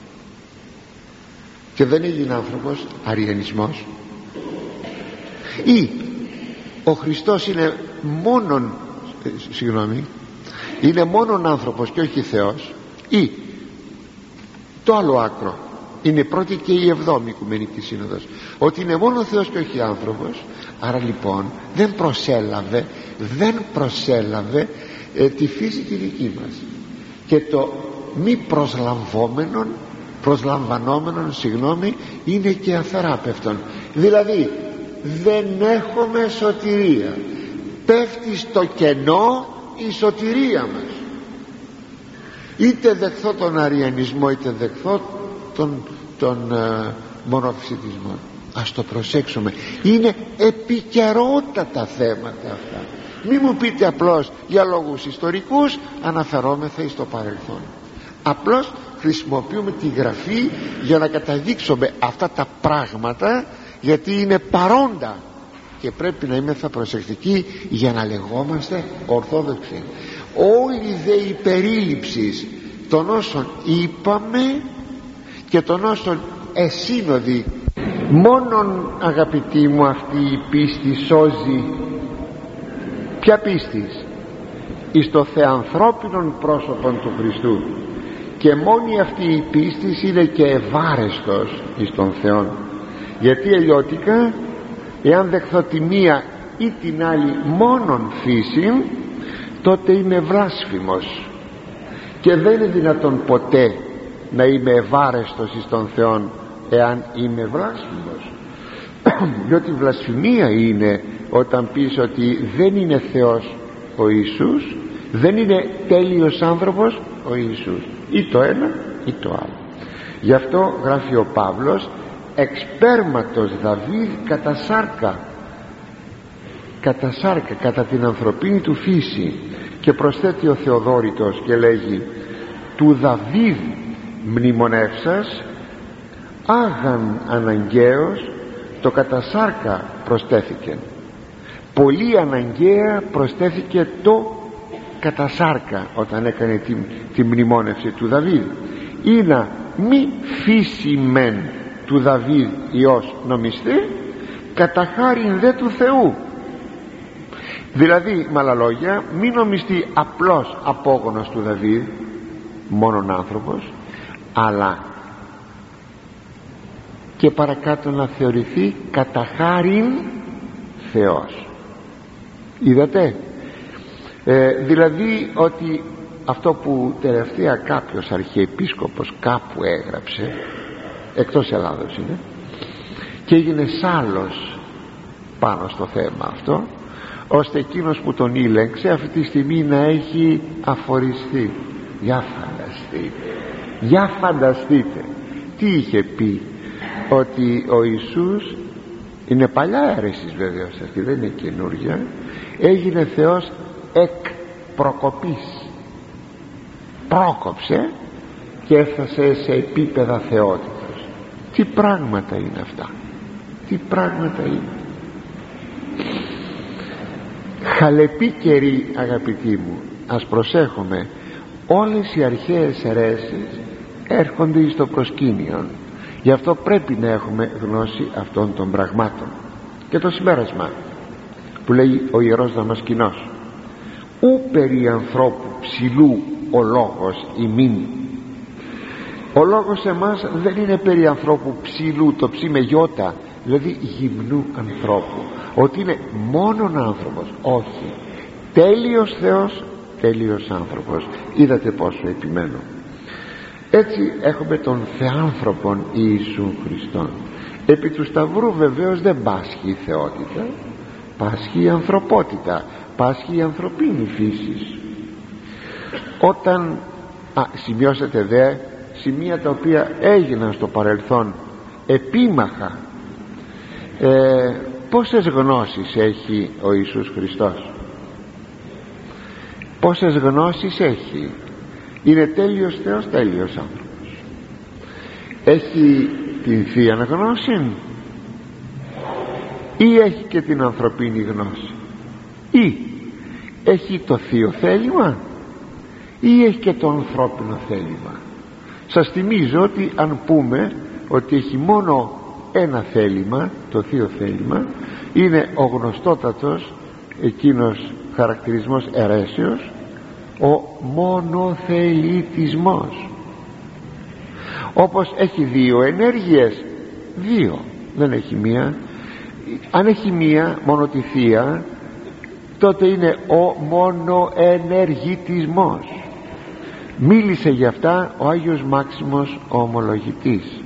και δεν έγινε άνθρωπος, αριανισμός, ή ο Χριστός είναι είναι μόνον άνθρωπος και όχι Θεός, ή το άλλο άκρο, είναι η πρώτη και η 7η Οικουμενική Σύνοδος, ότι είναι μόνο ο Θεός και όχι άνθρωπος. Άρα λοιπόν δεν προσέλαβε τη φύση τη δική μας, και το μη προσλαμβανόμενον είναι και αθεράπευτον. Δηλαδή δεν έχουμε σωτηρία, πέφτει στο κενό η σωτηρία μας. Είτε δεχθώ τον αριανισμό είτε δεχθώ τον μονοφυσιτισμό. Ας το προσέξουμε, είναι επικαιρότατα θέματα αυτά. Μη μου πείτε απλώς για λόγους ιστορικούς αναφερόμεθα εις το παρελθόν. Απλώς χρησιμοποιούμε τη Γραφή για να καταδείξουμε αυτά τα πράγματα, γιατί είναι παρόντα και πρέπει να είμαστε προσεκτικοί για να λεγόμαστε ορθόδοξοι. Όλη δε η περίληψη των όσων είπαμε και των όσων εσύνοδοι, μόνον αγαπητοί μου αυτή η πίστη σώζει. Ποια πίστη? Εις το θεανθρώπινον πρόσωπον του Χριστού, και μόνη αυτή η πίστη είναι και ευάρεστος εις τον Θεόν. Γιατί αλλιώτικα, εάν δεχθώ τη μία ή την άλλη μόνον φύση, τότε είμαι βλάσφημος, και δεν είναι δυνατόν ποτέ να είμαι ευάρεστος εις τον Θεόν εάν είμαι βλάσφημος. Διότι βλασφημία είναι όταν πεις ότι δεν είναι Θεός ο Ιησούς, δεν είναι τέλειος άνθρωπος ο Ιησούς, ή το ένα ή το άλλο. Γι' αυτό γράφει ο Παύλος, εξπέρματος Δαβίδ κατά σάρκα, κατά την ανθρωπίνη του φύση. Και προσθέτει ο Θεοδόρητος και λέγει, του Δαβίδ μνημονεύσας άγαν αναγκαίος, το κατά σάρκα προστέθηκε. Πολύ αναγκαία προστέθηκε το κατά σάρκα όταν έκανε τη μνημόνευση του Δαβίδ. Είναι μη φύση μεν του Δαβίδ Υιός νομιστή, κατά χάριν δε του Θεού. Δηλαδή με άλλα λόγια, μην νομιστεί απλώς απόγονος του Δαβίδ, μόνον άνθρωπος, αλλά και παρακάτω να θεωρηθεί κατά χάριν Θεός. Είδατε, δηλαδή ότι αυτό που τελευταία κάποιος αρχιεπίσκοπος κάπου έγραψε, εκτός Ελλάδος είναι, και έγινε σάλος πάνω στο θέμα αυτό, ώστε εκείνος που τον ήλεγξε αυτή τη στιγμή να έχει αφοριστεί. Για φανταστείτε τι είχε πει, ότι ο Ιησούς, είναι παλιά αίρεσης βεβαίως αυτή, δεν είναι καινούργια, έγινε Θεός εκ προκοπής, πρόκοψε και έφτασε σε επίπεδα θεότητας. Τι πράγματα είναι αυτά, τι πράγματα είναι. Χαλεπή καιρή αγαπητοί μου, ας προσέχουμε. Όλες οι αρχαίες αιρέσεις έρχονται εις το προσκήνιο, γι' αυτό πρέπει να έχουμε γνώση αυτών των πραγμάτων. Και το συμπέρασμα που λέει ο Ιερός Δαμασκηνός, ου περί ανθρώπου ψηλού ο λόγος ημίν. Ο λόγος εμάς δεν είναι περί ανθρώπου ψηλού, το ψι με γιώτα, δηλαδή γυμνού ανθρώπου, ότι είναι μόνον άνθρωπος. Όχι, τέλειος Θεός, τέλειος άνθρωπος. Είδατε πόσο επιμένω. Έτσι έχουμε τον Θεάνθρωπον Ιησού Χριστόν. Επί του Σταυρού βεβαίως δεν πάσχει η θεότητα, πάσχει η ανθρωπότητα, πάσχει η ανθρωπίνη φύση. Όταν σημειώσετε δε σημεία τα οποία έγιναν στο παρελθόν επίμαχα, πόσες γνώσεις έχει ο Ιησούς Χριστός, πόσες γνώσεις έχει. Είναι τέλειος Θεός, τέλειος άνθρωπος. Έχει την Θεία Γνώση ή έχει και την ανθρωπίνη γνώση, ή έχει το Θείο θέλημα ή έχει και το ανθρώπινο θέλημα. Σας θυμίζω ότι αν πούμε ότι έχει μόνο ένα θέλημα, το Θείο θέλημα, είναι ο γνωστότατος εκείνος χαρακτηρισμός αιρέσεως, ο μονοθελητισμός. Όπως έχει δύο ενέργειες, δύο, δεν έχει μία. Αν έχει μία, μόνο τη θεία, τότε είναι ο μονοενεργητισμός. Μίλησε για αυτά ο Άγιος Μάξιμος ο Ομολογητής.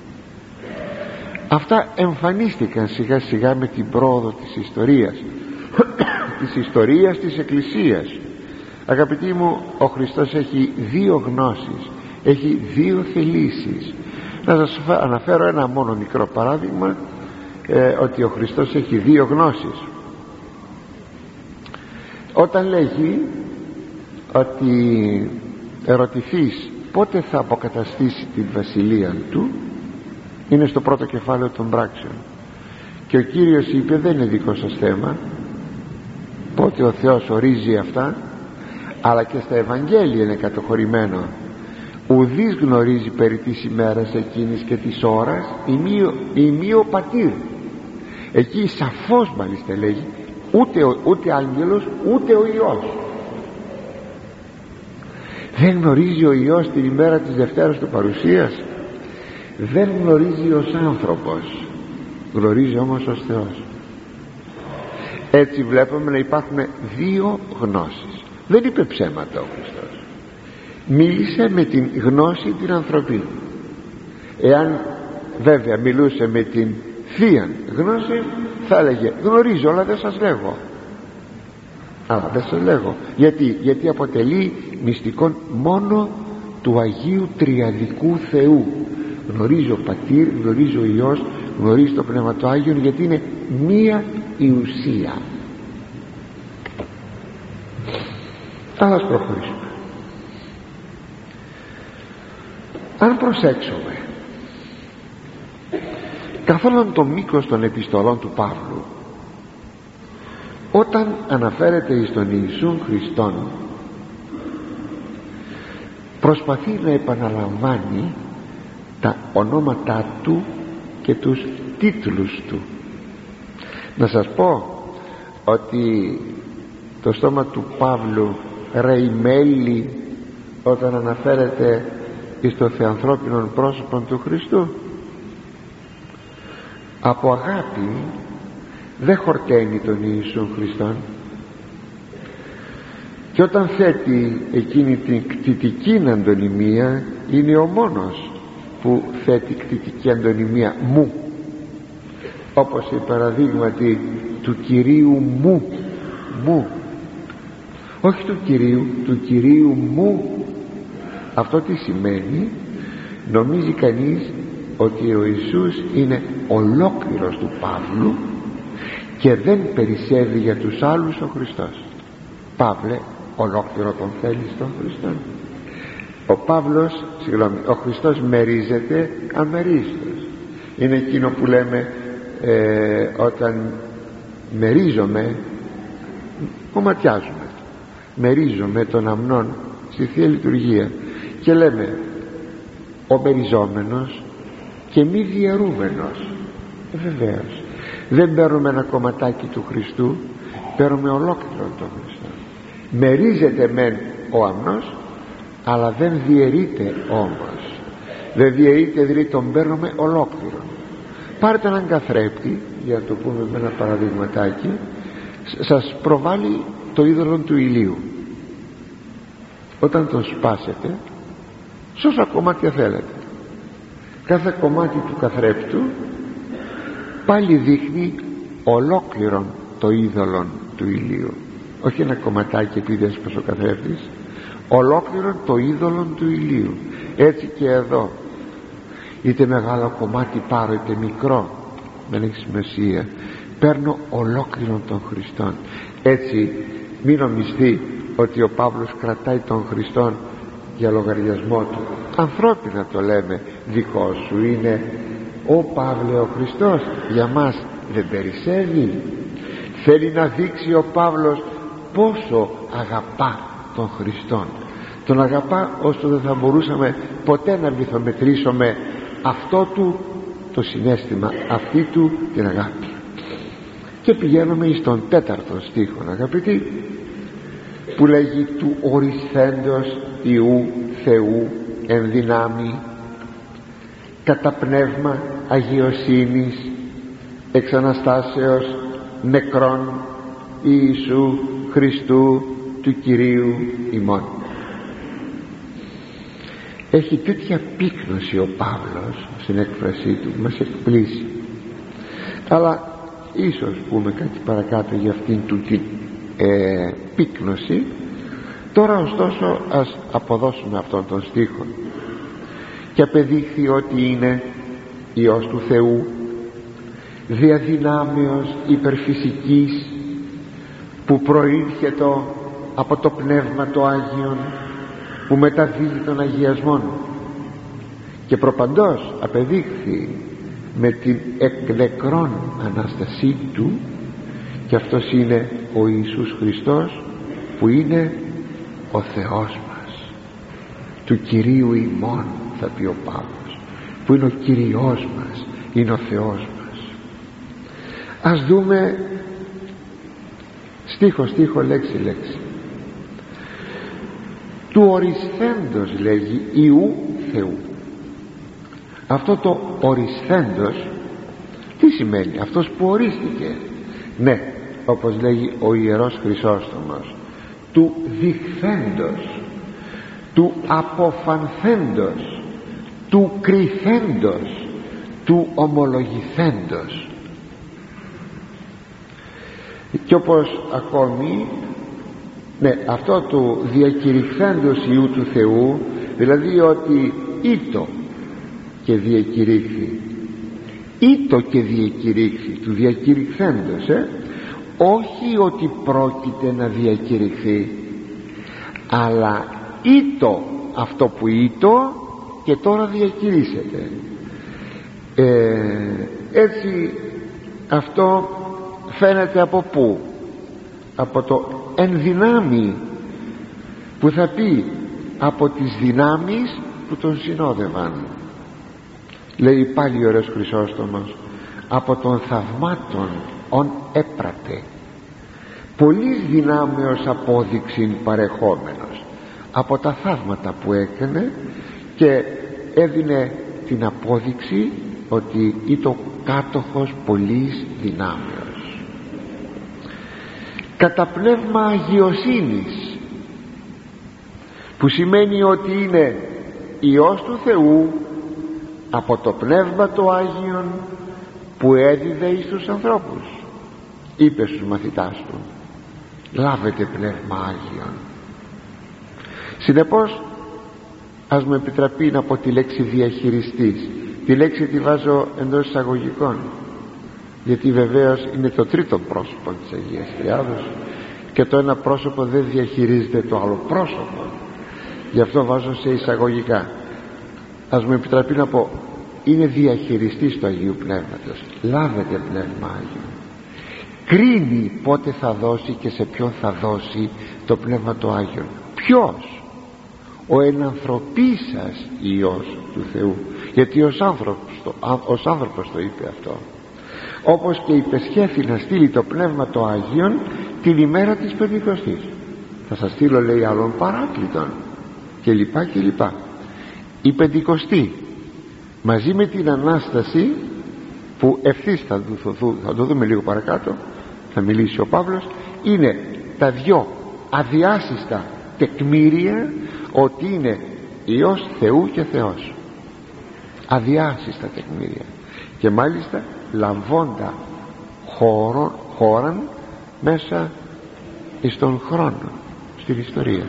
Αυτά εμφανίστηκαν σιγά σιγά με την πρόοδο της ιστορίας της ιστορίας της Εκκλησίας. Αγαπητοί μου, ο Χριστός έχει δύο γνώσεις, έχει δύο θελήσεις. Να σας αναφέρω ένα μόνο μικρό παράδειγμα, ότι ο Χριστός έχει δύο γνώσεις. Όταν λέγει ότι ερωτηθείς πότε θα αποκαταστήσει την βασιλεία του, είναι στο πρώτο κεφάλαιο των πράξεων, και ο Κύριος είπε δεν είναι δικό σας θέμα πότε ο Θεός ορίζει αυτά, αλλά και στα Ευαγγέλια είναι κατοχωρημένο. Ουδής γνωρίζει περί της ημέρας εκείνης και της ώρας ημί ο Πατήρ. Εκεί σαφώς μάλιστα λέγει ούτε άγγελος ούτε ο Υιός. Δεν γνωρίζει ο Υιός την ημέρα της Δευτέρας του Παρουσίας, δεν γνωρίζει ως άνθρωπος, γνωρίζει όμως ως Θεός. Έτσι βλέπουμε να υπάρχουν δύο γνώσεις. Δεν είπε ψέματα ο Χριστός, μίλησε με την γνώση την ανθρωπίνη. Εάν βέβαια μιλούσε με την θεία γνώση, θα έλεγε γνωρίζω αλλά δεν σας λέγω. Αλλά δεν σας λέγω. Γιατί αποτελεί μυστικόν μόνο του Αγίου Τριαδικού Θεού. Γνωρίζω Πατήρ, γνωρίζω Υιός, γνωρίζω το Πνεύμα του Άγιον, γιατί είναι μία η ουσία. Ας προχωρήσουμε. Αν προσέξουμε καθ' όλον το μήκος των επιστολών του Παύλου, όταν αναφέρεται εις τον Ιησούν Χριστόν, προσπαθεί να επαναλαμβάνει τα ονόματά του και τους τίτλους του. Να σας πω ότι το στόμα του Παύλου ρεημέλει όταν αναφέρεται εις το θεανθρώπινον πρόσωπον του Χριστού. Από αγάπη δεν χορταίνει τον Ιησούν Χριστόν, και όταν θέτει εκείνη την κτητική αντωνυμία, είναι ο μόνος που θέτει κτητική αντωνυμία μου, όπως η παραδείγματι του Κυρίου μου, όχι του Κυρίου, του Κυρίου μου. Αυτό τι σημαίνει? Νομίζει κανείς ότι ο Ιησούς είναι ολόκληρος του Παύλου και δεν περισσεύει για τους άλλους ο Χριστός. Παύλε, ολόκληρο τον θέλεις τον Χριστόν? Ο Χριστός μερίζεται αμερίστως. Είναι εκείνο που λέμε όταν μερίζομαι, κομματιάζουμε, μερίζομαι τον αμνόν στη Θεία Λειτουργία, και λέμε ο μεριζόμενος και μη διαιρούμενος. Βεβαίως δεν παίρνουμε ένα κομματάκι του Χριστού, παίρνουμε ολόκληρο τον Χριστό. Μερίζεται μεν ο αμνός, αλλά δεν διαιρείται όμως. Δεν διαιρείται, δηλαδή τον παίρνουμε ολόκληρο. Πάρτε έναν καθρέπτη, για να το πούμε με ένα παραδειγματάκι, σας προβάλλει το είδωλο του ηλίου. Όταν τον σπάσετε, σε όσα κομμάτια θέλετε, κάθε κομμάτι του καθρέπτου πάλι δείχνει ολόκληρον το είδωλο του ηλίου, όχι ένα κομματάκι επειδή έσπασε ο καθρέπτης, ολόκληρον το είδωλο του ηλίου. Έτσι και εδώ, είτε μεγάλο κομμάτι πάρω είτε μικρό, δεν έχει σημασία, παίρνω ολόκληρον τον Χριστόν. Έτσι μην νομιστεί ότι ο Παύλος κρατάει τον Χριστόν για λογαριασμό του. Ανθρώπινα το λέμε, δικό σου είναι. Ο Παύλε, ο Χριστός για μας δεν περισσεύει. Θέλει να δείξει ο Παύλος πόσο αγαπά τον Χριστόν. Τον αγαπά όσο δεν θα μπορούσαμε ποτέ να βυθομετρήσουμε αυτό του το συναίσθημα, αυτή του την αγάπη. Και πηγαίνουμε στον 4ο στίχο, αγαπητοί, που λέγει του ορισθέντος Ιού Θεού εν δυνάμει κατά πνεύμα αγιοσύνης εξ Αναστάσεως νεκρών Ιησού Χριστού του Κυρίου ημών. Έχει τέτοια πύκνωση ο Παύλος στην έκφρασή του, μας εκπλήσει. Αλλά ίσως πούμε κάτι παρακάτω για αυτήν του την πύκνωση. Τώρα ωστόσο ας αποδώσουμε αυτόν τον στίχο. Και απεδείχθη ότι είναι Υιός του Θεού, διαδυνάμεως υπερφυσικής, που προήρχεται από το Πνεύμα το Άγιον, που μεταδίδει των αγιασμών, και προπαντός απεδείχθη με την εκ νεκρών Ανάστασή του, και αυτός είναι ο Ιησούς Χριστός, που είναι ο Θεός μας, του Κυρίου ημών, θα πει ο Παύλος, που είναι ο Κυριός μας, είναι ο Θεός μας. Ας δούμε στίχο στίχο, λέξη λέξη. Του ορισθέντος λέγει Ιού Θεού. Αυτό το ορισθέντος τι σημαίνει? Αυτός που ορίστηκε. Ναι, όπως λέγει ο Ιερός Χρυσόστομος, του διχθέντος, του αποφανθέντος, του κριθέντος, του ομολογηθέντος. Και όπως ακόμη, ναι, αυτό του διακηρυχθέντος Υιού του Θεού, δηλαδή ότι ήτο και διακηρύχθη, ήτο και διακηρύχθη, του διακηρυχθέντος, όχι ότι πρόκειται να διακηρυχθεί, αλλά ήτο αυτό που ήτο και τώρα διακηρύσσεται. Έτσι αυτό φαίνεται από πού? Από το ενδυνάμει, που θα πει από τις δυνάμεις που τον συνόδευαν. Λέει πάλι ο Ωραίος Χρυσόστομος, από των θαυμάτων ον έπρατε, πολλής δυνάμεως απόδειξην παρεχόμενος, από τα θαύματα που έκανε, και έδινε την απόδειξη ότι ήταν κάτοχος πολλής δυνάμεως. Κατά πνεύμα αγιοσύνης, που σημαίνει ότι είναι Υιός του Θεού από το Πνεύμα το Άγιον, που έδιδε εις τους ανθρώπους. Είπε στους μαθητάς του, λάβετε Πνεύμα Άγιον. Συνεπώς ας μου επιτραπεί να πω τη λέξη διαχειριστής. Τη λέξη τη βάζω εντός εισαγωγικών, γιατί βεβαίως είναι το τρίτο πρόσωπο της Αγίας Τριάδος, και το ένα πρόσωπο δεν διαχειρίζεται το άλλο πρόσωπο, γι' αυτό βάζω σε εισαγωγικά. Ας μου επιτραπεί να πω, είναι διαχειριστής του Αγίου Πνεύματος. Λάβετε Πνεύμα Άγιο. Κρίνει πότε θα δώσει και σε ποιον θα δώσει το Πνεύμα το Άγιο. Ποιος? Ο ενανθρωπίσας Υιός του Θεού, γιατί ως άνθρωπος το είπε αυτό. Όπως και υπεσχέθη να στείλει το Πνεύμα το Άγιον την ημέρα της Πεντηκοστής. Θα σας στείλω, λέει, άλλων παράκλητων, και λοιπά και λοιπά. Η Πεντηκοστή μαζί με την Ανάσταση, που ευθύς θα το δούμε λίγο παρακάτω, θα μιλήσει ο Παύλος, είναι τα δυο αδιάσυστα τεκμήρια ότι είναι Υιός Θεού και Θεός. Αδιάσυστα τεκμήρια, και μάλιστα λαμβώντα χώραν μέσα στον χρόνο, στην ιστορία.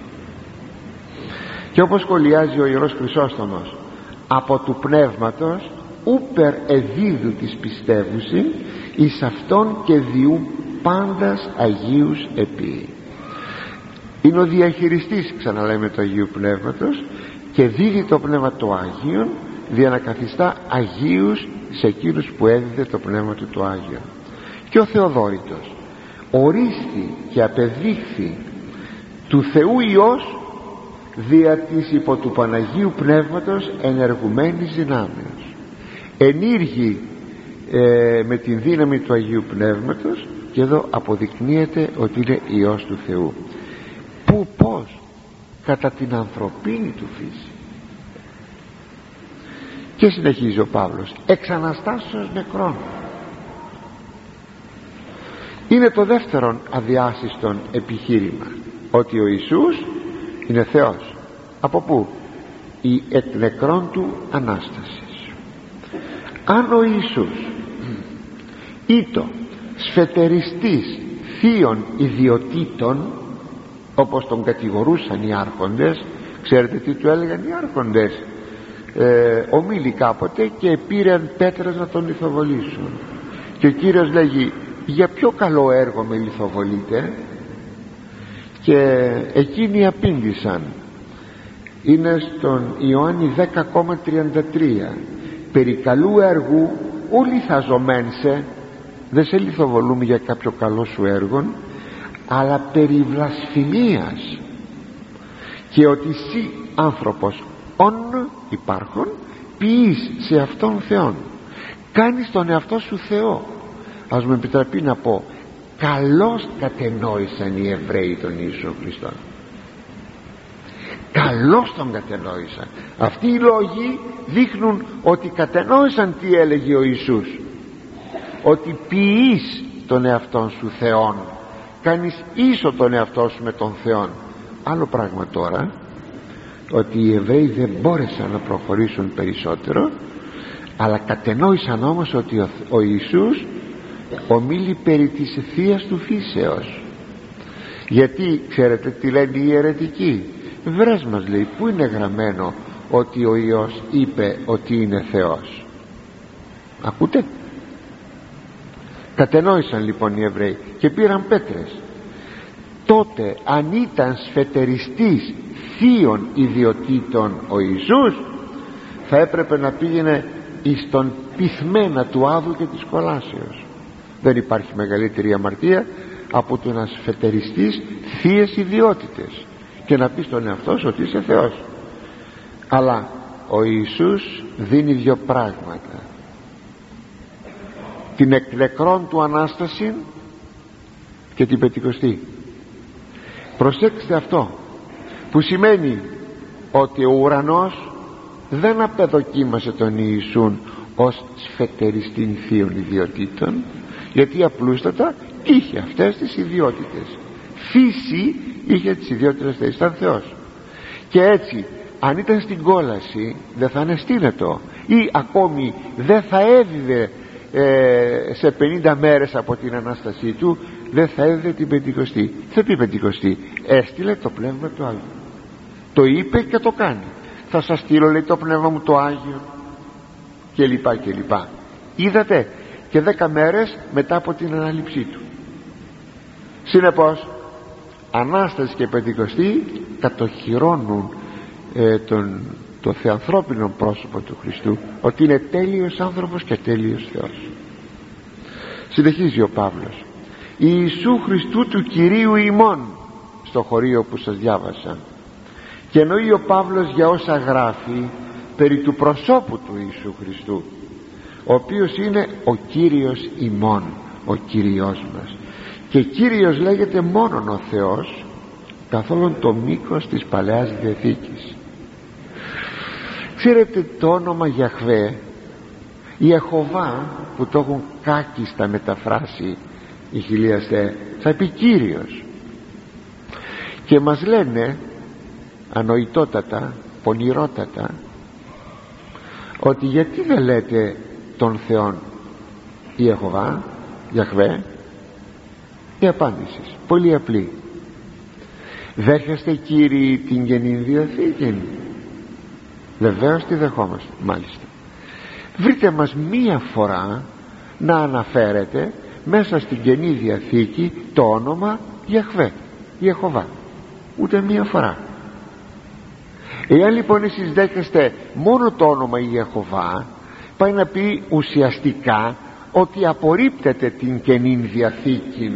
Και όπως σχολιάζει ο Ιερός Χρυσόστομος, από του Πνεύματος ούπερ εδίδου της πιστεύουσιν εις αυτόν και διού πάντας Αγίους επί. Είναι ο διαχειριστής, ξαναλέμε, του Αγίου Πνεύματος, και δίδει το Πνεύμα το Άγιον δια να καθιστά Αγίους σε εκείνους που έδιδε το Πνεύμα του το Άγιο. Και ο Θεοδόρητος ορίστη και απεδείχθη του Θεού Υιός δια της υπό του Παναγίου Πνεύματος ενεργουμένης δυνάμεως. Ενήργη με την δύναμη του Αγίου Πνεύματος, και εδώ αποδεικνύεται ότι είναι Υιός του Θεού. Πού, πώς? Κατά την ανθρωπίνη του φύση. Και συνεχίζει ο Παύλος, εξ αναστάσεως νεκρών. Είναι το δεύτερον αδιάσυστον επιχείρημα, ότι ο Ιησούς είναι Θεός. Από πού? Η εκ νεκρών του Ανάστασης. Αν ο Ιησούς ήτο σφετεριστής θείων ιδιωτήτων, όπως τον κατηγορούσαν οι άρχοντες, ξέρετε τι του έλεγαν οι άρχοντες? Ομίλη κάποτε και πήραν πέτρες να τον λιθοβολήσουν, και ο Κύριος λέγει, για ποιο καλό έργο με λιθοβολείτε? Και εκείνοι απήντησαν, είναι στον Ιωάννη 10,33, περί καλού έργου ου λιθαζομένσε, δεν σε λιθοβολούμε για κάποιο καλό σου έργο, αλλά περί βλασφημίας, και ότι εσύ άνθρωπος ον υπάρχον ποιείς σε αυτόν Θεόν, κάνεις τον εαυτό σου Θεό. Ας μου επιτραπεί να πω, καλώς κατενόησαν οι Εβραίοι τον Ιησού Χριστόν, καλώς τον κατενόησαν. Αυτοί οι λόγοι δείχνουν ότι κατενόησαν τι έλεγε ο Ιησούς, ότι ποιείς τον εαυτόν σου Θεόν, κάνεις ίσο τον εαυτό σου με τον Θεόν. Άλλο πράγμα τώρα, ότι οι Εβραίοι δεν μπόρεσαν να προχωρήσουν περισσότερο, αλλά κατενόησαν όμως ότι ο Ιησούς ομίλει περί της θείας του φύσεως. Γιατί ξέρετε τι λένε οι αιρετικοί? Βρες μας, λέει, πού είναι γραμμένο ότι ο Υιός είπε ότι είναι Θεός? Ακούτε? Κατενόησαν λοιπόν οι Εβραίοι και πήραν πέτρες. Τότε αν ήταν σφετεριστής θείων ιδιωτήτων ο Ιησούς, θα έπρεπε να πήγαινε εις τον πυθμένα του Άδου και της κολάσεως. Δεν υπάρχει μεγαλύτερη αμαρτία από το να σφετεριστείς θείες ιδιότητες και να πεις στον εαυτό σου ότι είσαι Θεός. Αλλά ο Ιησούς δίνει δύο πράγματα, την εκ νεκρών του Ανάσταση και την Πεντηκοστή. Προσέξτε αυτό, που σημαίνει ότι ο ουρανός δεν απεδοκίμασε τον Ιησούν ως σφετεριστήν θείων ιδιωτήτων, γιατί απλούστατα είχε αυτές τις ιδιότητες, φύση είχε τις ιδιότητες, ήταν Θεός. Και έτσι αν ήταν στην κόλαση δεν θα ανεστήνετο, ή ακόμη δεν θα έδιδε σε 50 μέρες από την Ανάστασή του, δεν θα έδιδε την Πεντηκοστή. Θα πει Πεντηκοστή, έστειλε το Πνεύμα του Άγιο, το είπε και το κάνει. Θα σας στείλω, λέει, το Πνεύμα μου το Άγιο, και λοιπά και λοιπά. Είδατε, και 10 μέρες μετά από την ανάληψή του. Συνεπώς Ανάσταση και Πεντηκοστή κατοχυρώνουν το θεανθρώπινο πρόσωπο του Χριστού, ότι είναι τέλειος άνθρωπος και τέλειος Θεός. Συνεχίζει ο Παύλος, Ιησού Χριστού του Κυρίου ημών, στο χωρίο που σας διάβασα, και εννοεί ο Παύλος για όσα γράφει περί του προσώπου του Ιησού Χριστού, ο οποίος είναι ο Κύριος ημών, ο Κύριος μας. Και Κύριος λέγεται μόνον ο Θεός καθ' όλον το μήκος της Παλαιάς Διαθήκης. Ξέρετε το όνομα Γιαχβέ, η Ιεχωβά, που το έχουν κάκιστα μεταφράσει οι χιλιαστέ, θα πει Κύριος. Και μας λένε ανοητότατα, πονηρότατα, ότι γιατί δεν λέτε τον Θεόν Ιεχωβά, Γιαχβέ? Η απάντηση πολύ απλή, δέχεστε Κύριοι την Καινή Διαθήκη? Βεβαίως τη δεχόμαστε. Μάλιστα, βρείτε μας μία φορά να αναφέρετε μέσα στην Καινή Διαθήκη το όνομα Γιαχβέ, Ιεχωβά, ούτε μία φορά. Εάν λοιπόν εσείς δέχεστε μόνο το όνομα Ιεχωβά, πάει να πει ουσιαστικά ότι απορρίπτεται την Καινή Διαθήκη.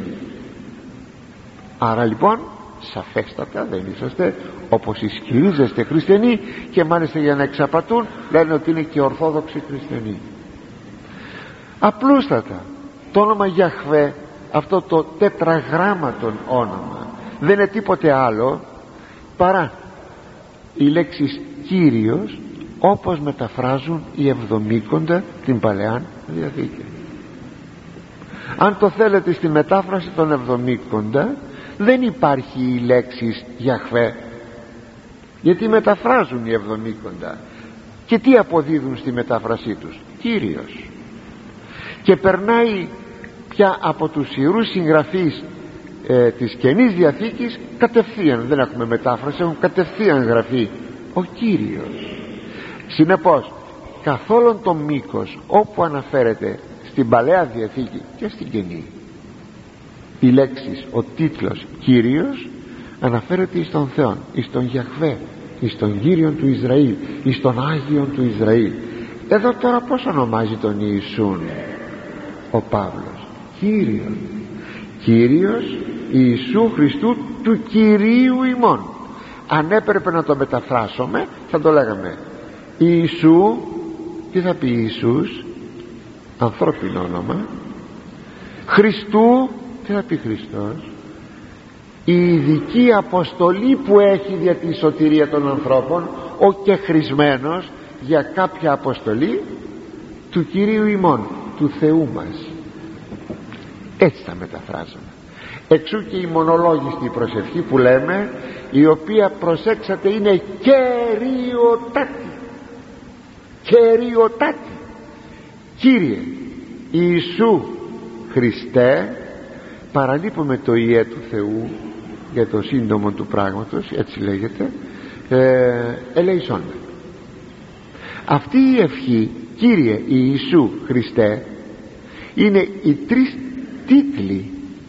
Άρα λοιπόν σαφέστατα δεν είσαστε όπως ισχυρίζεστε χριστιανοί, και μάλιστα για να εξαπατούν λένε ότι είναι και ορθόδοξοι χριστιανοί. Απλούστατα το όνομα Γιαχβέ, αυτό το τετραγράμματον όνομα, δεν είναι τίποτε άλλο παρά η λέξη Κύριος, όπως μεταφράζουν οι Εβδομήκοντα την Παλαιά Διαθήκη. Αν το θέλετε, στη μετάφραση των Εβδομήκοντα δεν υπάρχει η λέξη Γιαχβέ, γιατί μεταφράζουν οι Εβδομήκοντα και τι αποδίδουν στη μετάφρασή τους? Κύριος. Και περνάει πια από τους ιερούς συγγραφείς της Καινής Διαθήκης κατευθείαν, δεν έχουμε μετάφραση, έχουν κατευθείαν γραφεί ο Κύριος. Συνεπώς καθ' όλον το μήκος όπου αναφέρεται στην Παλαιά Διαθήκη και στην Καινή η λέξη, ο τίτλος Κύριος, αναφέρεται εις τον Θεόν, εις τον Γιαχβέ, εις τον Κύριον του Ισραήλ, εις τον Άγιον του Ισραήλ. Εδώ τώρα πως ονομάζει τον Ιησούν ο Παύλος? Κύριον. Κύριος Ιησού Χριστού του Κυρίου ημών. Αν έπρεπε να το μεταφράσουμε θα το λέγαμε Ιησού. Τι θα πει Ιησούς? Ανθρώπινο όνομα. Χριστού. Τι θα πει Χριστός? Η ειδική αποστολή που έχει για τη σωτηρία των ανθρώπων, ο κεχρισμένος για κάποια αποστολή του Κυρίου ημών, του Θεού μας. Έτσι τα μεταφράζουμε. Εξού και η μονολόγιστη προσευχή που λέμε, η οποία, προσέξατε, είναι κεριωτάτη. Κεριωτάτη. Κύριε Ιησού Χριστέ, παραλείπουμε το Ιε του Θεού για το σύντομο του πράγματος, έτσι λέγεται, ελέησόν με. Αυτή η ευχή, Κύριε Ιησού Χριστέ, είναι οι τρεις τίτλοι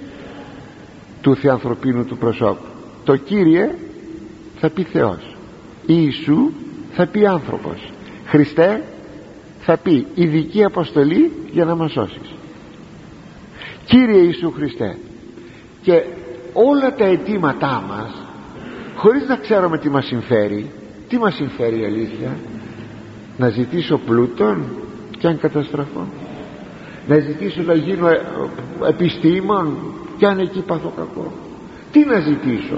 του θεανθρωπίνου του προσώπου. Το Κύριε θα πει Θεός, Ιησού θα πει άνθρωπος, Χριστέ θα πει ειδική αποστολή για να μας σώσεις. Κύριε Ιησού Χριστέ. Και όλα τα αιτήματά μας, χωρίς να ξέρουμε τι μας συμφέρει, τι μας συμφέρει η αλήθεια? Να ζητήσω πλούτον και αν καταστραφώ, να ζητήσω να γίνω επιστήμον και αν εκεί πάθω κακό? Τι να ζητήσω?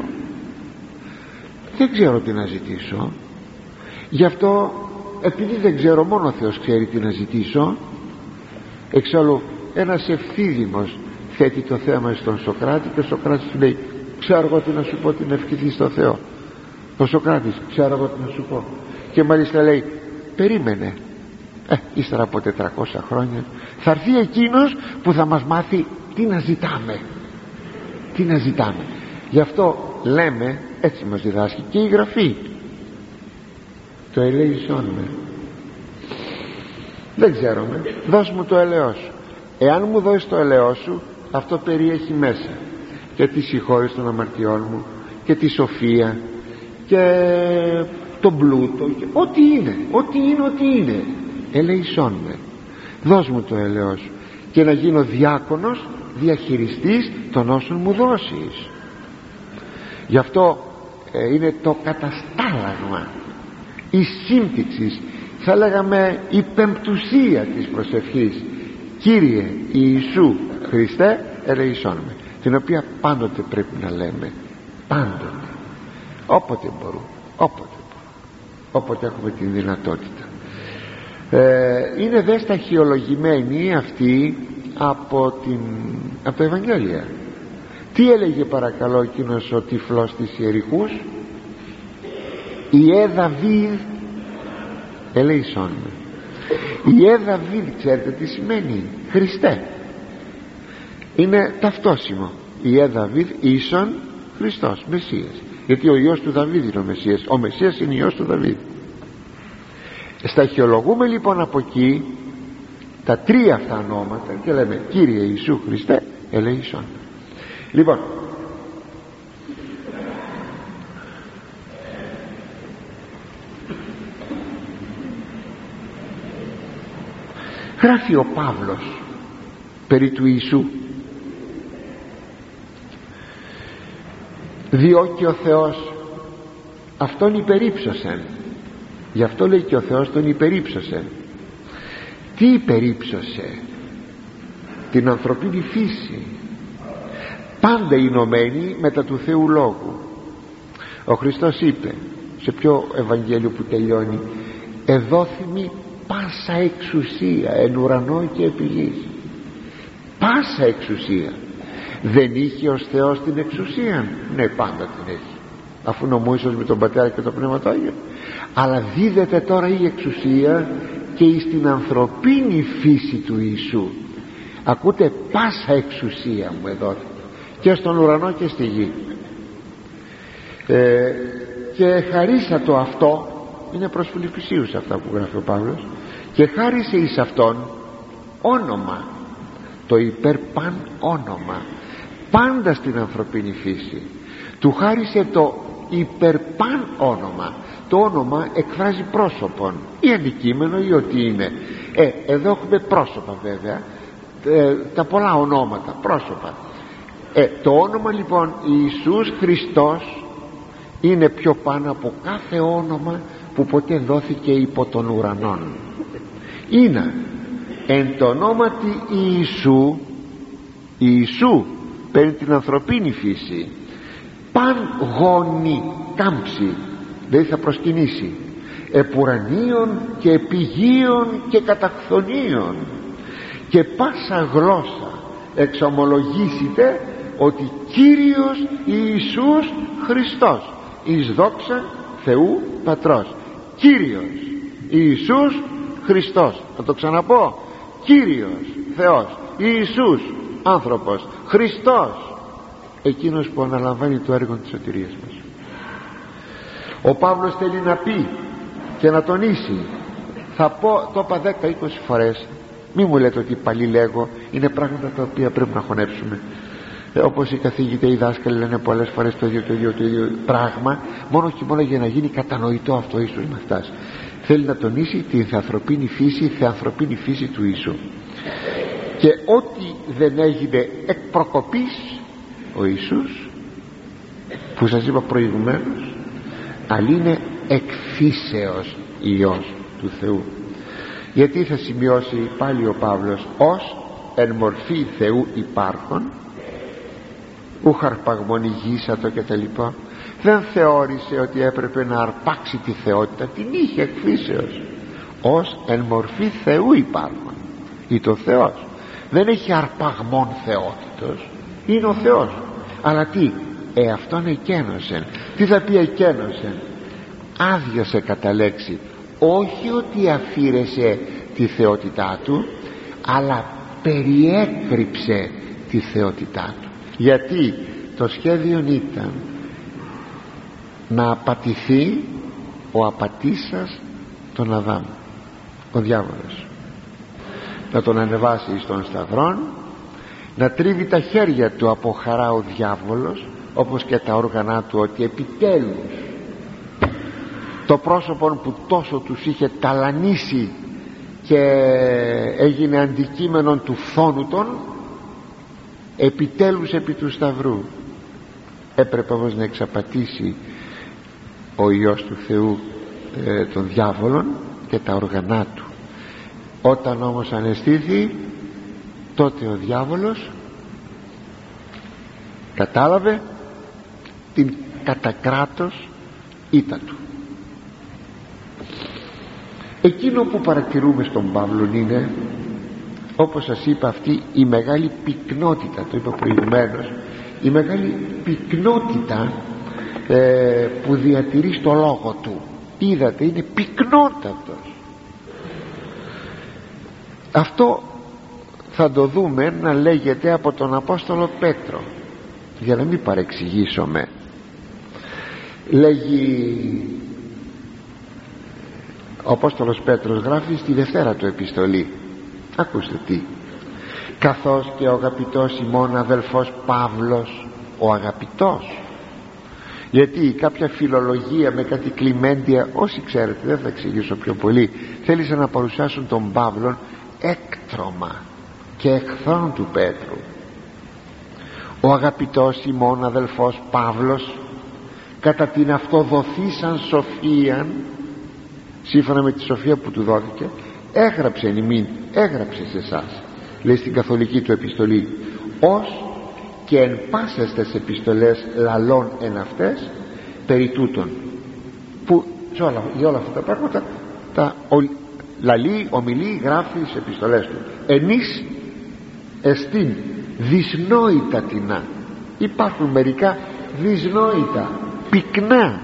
Δεν ξέρω τι να ζητήσω. Γι' αυτό, επειδή δεν ξέρω, μόνο ο Θεός ξέρει τι να ζητήσω. Εξάλλου ένας ευθύδημος θέτει το θέμα στον Σωκράτη και ο Σωκράτης του λέει, ξέρω εγώ τι να σου πω, την ευχηθείς στο Θεό. Ο Σωκράτης, ξέρω εγώ τι να σου πω. Και μάλιστα λέει, περίμενε, ύστερα από 400 χρόνια θα έρθει εκείνος που θα μας μάθει τι να ζητάμε. Τι να ζητάμε. Γι' αυτό λέμε, έτσι μας διδάσκει και η Γραφή, το ελέησόν με. Δεν ξέρουμε, δώσ' μου το ελαιός σου. Εάν μου δώσεις το ελαιός σου, αυτό περιέχει μέσα και τη συγχώρηση των αμαρτιών μου και τη σοφία και τον πλούτο και ό,τι είναι, ό,τι είναι. Ελεησόν με, δώσ' μου το ελαιός σου και να γίνω διάκονος, διαχειριστής των όσων μου δώσεις. Γι' αυτό είναι το καταστάλαγμα, η σύμπτυξη, θα λέγαμε η πεμπτουσία της προσευχής, Κύριε Ιησού Χριστέ ελεησόν με, την οποία πάντοτε πρέπει να λέμε, πάντοτε, όποτε μπορούμε, όποτε έχουμε την δυνατότητα. Είναι δε σταχυολογημένη αυτή από τα Ευαγγέλια. Τι έλεγε παρακαλώ εκείνος ο τυφλός της Ιεριχούς? Ιε Δαβίδ ελεησόν με. Ιε Δαβίδ, ξέρετε τι σημαίνει? Χριστέ. Είναι ταυτόσιμο. Ιε Δαβίδ ίσον Χριστός, Μεσσίας. Γιατί ο Υιός του Δαβίδ είναι ο Μεσσίας. Ο Μεσσίας είναι Υιός του Δαβίδ. Σταχυολογούμε λοιπόν από εκεί τα τρία αυτά ονόματα και λέμε Κύριε Ιησού Χριστέ ελεησόν. Λοιπόν, γράφει ο Παύλος περί του Ιησού, διό και ο Θεός αυτόν υπερύψωσεν. Γι' αυτό λέει και ο Θεός τον υπερύψωσε. Τι υπερύψωσε? Την ανθρωπίνη φύση, πάντα ενωμένη μετά του Θεού Λόγου. Ο Χριστός είπε σε ποιο Ευαγγέλιο που τελειώνει, εδόθημη πάσα εξουσία εν ουρανό και επί γης. Πάσα εξουσία. Δεν είχε ως Θεός την εξουσία? Ναι, πάντα την έχει, αφού νομούισος με τον Πατέρα και το Πνεύμα το Άγιο. Αλλά δίδεται τώρα η εξουσία και στην ανθρωπίνη φύση του Ιησού. Ακούτε, πάσα εξουσία μου εδόθηκε και στον ουρανό και στη γη. Και χαρίσα το αυτό, είναι προς Φιλιππισίους αυτά που γράφει ο Παύλος, και χάρισε εις αυτόν όνομα, το υπερπαν όνομα, πάντα στην ανθρωπίνη φύση. Του χάρισε το υπερπαν όνομα. Το όνομα εκφράζει πρόσωπον, ή αντικείμενο ή ό,τι είναι. Εδώ έχουμε πρόσωπα βέβαια, τα πολλά ονόματα, πρόσωπα. Το όνομα λοιπόν Ιησούς Χριστός είναι πιο πάνω από κάθε όνομα που ποτέ δόθηκε υπό των ουρανών. Είναι εν το ονόματι Ιησού παίρνει την ανθρωπίνη φύση, παν γόνι κάμψη, δηλαδή θα προσκυνήσει, επουρανίων και επιγείων και κατακθονίων, και πάσα γλώσσα εξομολογήσετε ότι Κύριος Ιησούς Χριστός εις δόξαν Θεού Πατρός. Κύριος Ιησούς Χριστός, θα το ξαναπώ, Κύριος Θεός, Ιησούς άνθρωπος, Χριστός εκείνος που αναλαμβάνει το έργο της σωτηρίας μας. Ο Παύλος θέλει να πει και να τονίσει, θα πω, το είπα 10-20 φορές, μη μου λέτε ότι πάλι λέγω, είναι πράγματα τα οποία πρέπει να χωνέψουμε. Όπως οι καθηγητές, οι δάσκαλοι λένε πολλές φορές το ίδιο πράγμα, μόνο και μόνο για να γίνει κατανοητό αυτό ίσως με φτάσει. Θέλει να τονίσει την θεανθρωπίνη φύση, θεανθρωπίνη φύση του Ιησού, και ό,τι δεν έγινε εκ προκοπής ο Ιησούς, που σας είπα προηγουμένως, αλλά είναι εκφύσεως Υιός του Θεού. Γιατί θα σημειώσει πάλι ο Παύλος, ως εν μορφή Θεού υπάρχον, ούχ αρπαγμονηγήσατο και τα λοιπά. Δεν θεώρησε ότι έπρεπε να αρπάξει τη θεότητα, την είχε εκφύσεως, ως εν μορφή Θεού υπάρχον, ή το Θεός. Δεν έχει αρπαγμόν θεότητος, είναι ο Θεός. Αλλά τι, αυτόν εκένωσεν. Τι θα πει εκένωσεν? Άδειασε κατά λέξη. Όχι ότι αφήρεσε τη θεότητά του, αλλά περιέκρυψε τη θεότητά του. Γιατί το σχέδιο ήταν να απατηθεί ο απατήσας τον Αδάμ, ο διάβολος, να τον ανεβάσει στον σταυρόν, να τρίβει τα χέρια του από χαρά ο διάβολος, όπως και τα όργανα του, ότι επιτέλους το πρόσωπο που τόσο τους είχε ταλανίσει και έγινε αντικείμενο του φθόνου των, επιτέλους επί του σταυρού. Έπρεπε όμως να εξαπατήσει ο Υιός του Θεού των διάβολων και τα όργανά του. Όταν όμως αναισθήθη, τότε ο διάβολος κατάλαβε την κατακράτος ήττα του. Εκείνο που παρατηρούμε στον Παύλο είναι, όπως σας είπα, αυτή η μεγάλη πυκνότητα, το είπα προηγουμένως, η μεγάλη πυκνότητα που διατηρεί στο λόγο του. Είδατε, είναι πυκνότατος. Αυτό θα το δούμε να λέγεται από τον Απόστολο Πέτρο, για να μην παρεξηγήσουμε. Λέγει ο Απόστολος Πέτρος, γράφει στη δευτέρα του επιστολή, ακούστε τι: καθώς και ο αγαπητός ημών αδελφός Παύλος, ο αγαπητός. Γιατί κάποια φιλολογία με κάτι κλιμέντια, όσοι ξέρετε, δεν θα εξηγήσω πιο πολύ, θέλησαν να παρουσιάσουν τον Παύλον έκτρωμα και εχθρόν του Πέτρου. Ο αγαπητός ημών αδελφός Παύλος, κατά την αυτοδοθήσαν σοφίαν, σύμφωνα με τη σοφία που του δόθηκε, έγραψε ημίν, έγραψε σε εσάς, λέει στην καθολική του επιστολή, ως και εν πάσες τες επιστολές λαλών εν αυτές περί τούτων, που για όλα αυτά τα πράγματα αυτά λαλεί, ομιλεί, γράφει στις επιστολές του. Ενείς εστίν δυσνόητα τινά. Υπάρχουν μερικά δυσνόητα, πυκνά,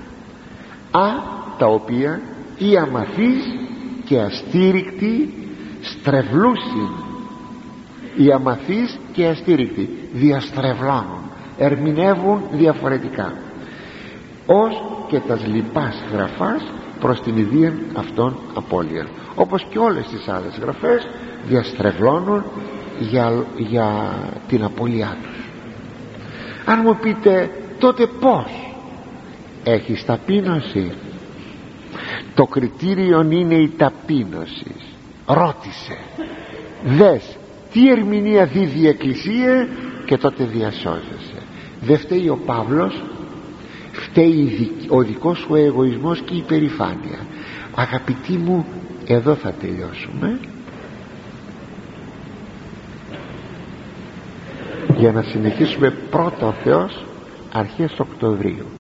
τα οποία οι αμαθείς και αστήρικτοι στρεβλούσιν. Οι αμαθείς και αστήρικτοι διαστρεβλώνουν, ερμηνεύουν διαφορετικά, ως και τας λοιπάς γραφάς προς την ιδίαν αυτών απώλεια, όπως και όλες τις άλλες γραφές διαστρεβλώνουν για την απώλειά τους. Αν μου πείτε τότε πως, έχεις ταπείνωση? Το κριτήριο είναι η ταπείνωση. Ρώτησε, δες τι ερμηνεία δίδει η Εκκλησία και τότε διασώζεσαι. Δεν φταίει ο Παύλος, φταίει ο δικός σου εγωισμός και η υπερηφάνεια. Αγαπητοί μου, εδώ θα τελειώσουμε, για να συνεχίσουμε πρώτα ο Θεός αρχές Οκτωβρίου.